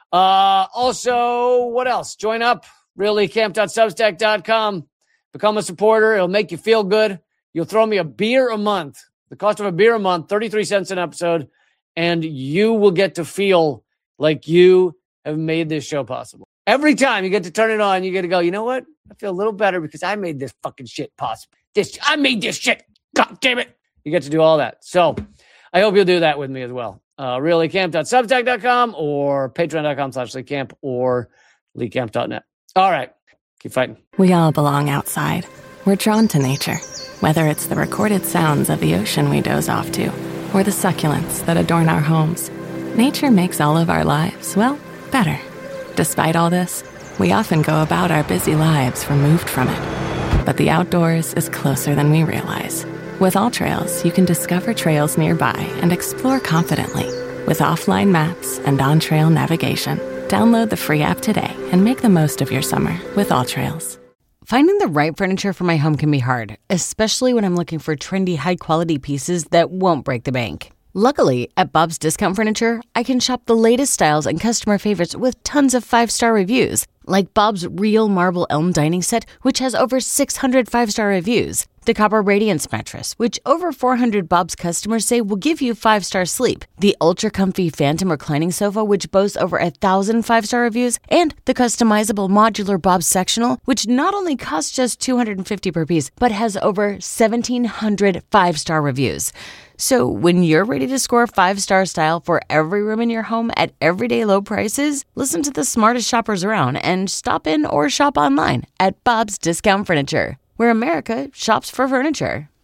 [SPEAKER 4] Also, what else? Join up, realleecamp.substack.com. Become a supporter. It'll make you feel good. You'll throw me a beer a month. The cost of a beer a month, 33 cents an episode, and you will get to feel like you have made this show possible. Every time you get to turn it on, you get to go, you know what? I feel a little better because I made this fucking shit possible. I made this shit. God damn it. You get to do all that. So I hope you'll do that with me as well. realleecamp.substack.com or patreon.com/leecamp or leecamp.net. All right. Keep fighting.
[SPEAKER 8] We all belong outside. We're drawn to nature. Whether it's the recorded sounds of the ocean we doze off to, or the succulents that adorn our homes, nature makes all of our lives, well, better. Despite all this, we often go about our busy lives removed from it. But the outdoors is closer than we realize. With AllTrails, you can discover trails nearby and explore confidently. With offline maps and on-trail navigation, download the free app today and make the most of your summer with AllTrails.
[SPEAKER 2] Finding the right furniture for my home can be hard, especially when I'm looking for trendy, high-quality pieces that won't break the bank. Luckily, at Bob's Discount Furniture, I can shop the latest styles and customer favorites with tons of 5-star reviews, like Bob's Real Marble Elm Dining Set, which has over 600 5-star reviews. The Copper Radiance mattress, which over 400 Bob's customers say will give you 5-star sleep. The ultra comfy Phantom reclining sofa, which boasts over 1,000 5-star reviews. And the customizable modular Bob's sectional, which not only costs just $250 per piece, but has over 1,700 5-star reviews. So when you're ready to score 5-star style for every room in your home at everyday low prices, listen to the smartest shoppers around and stop in or shop online at Bob's Discount Furniture, where America shops for furniture.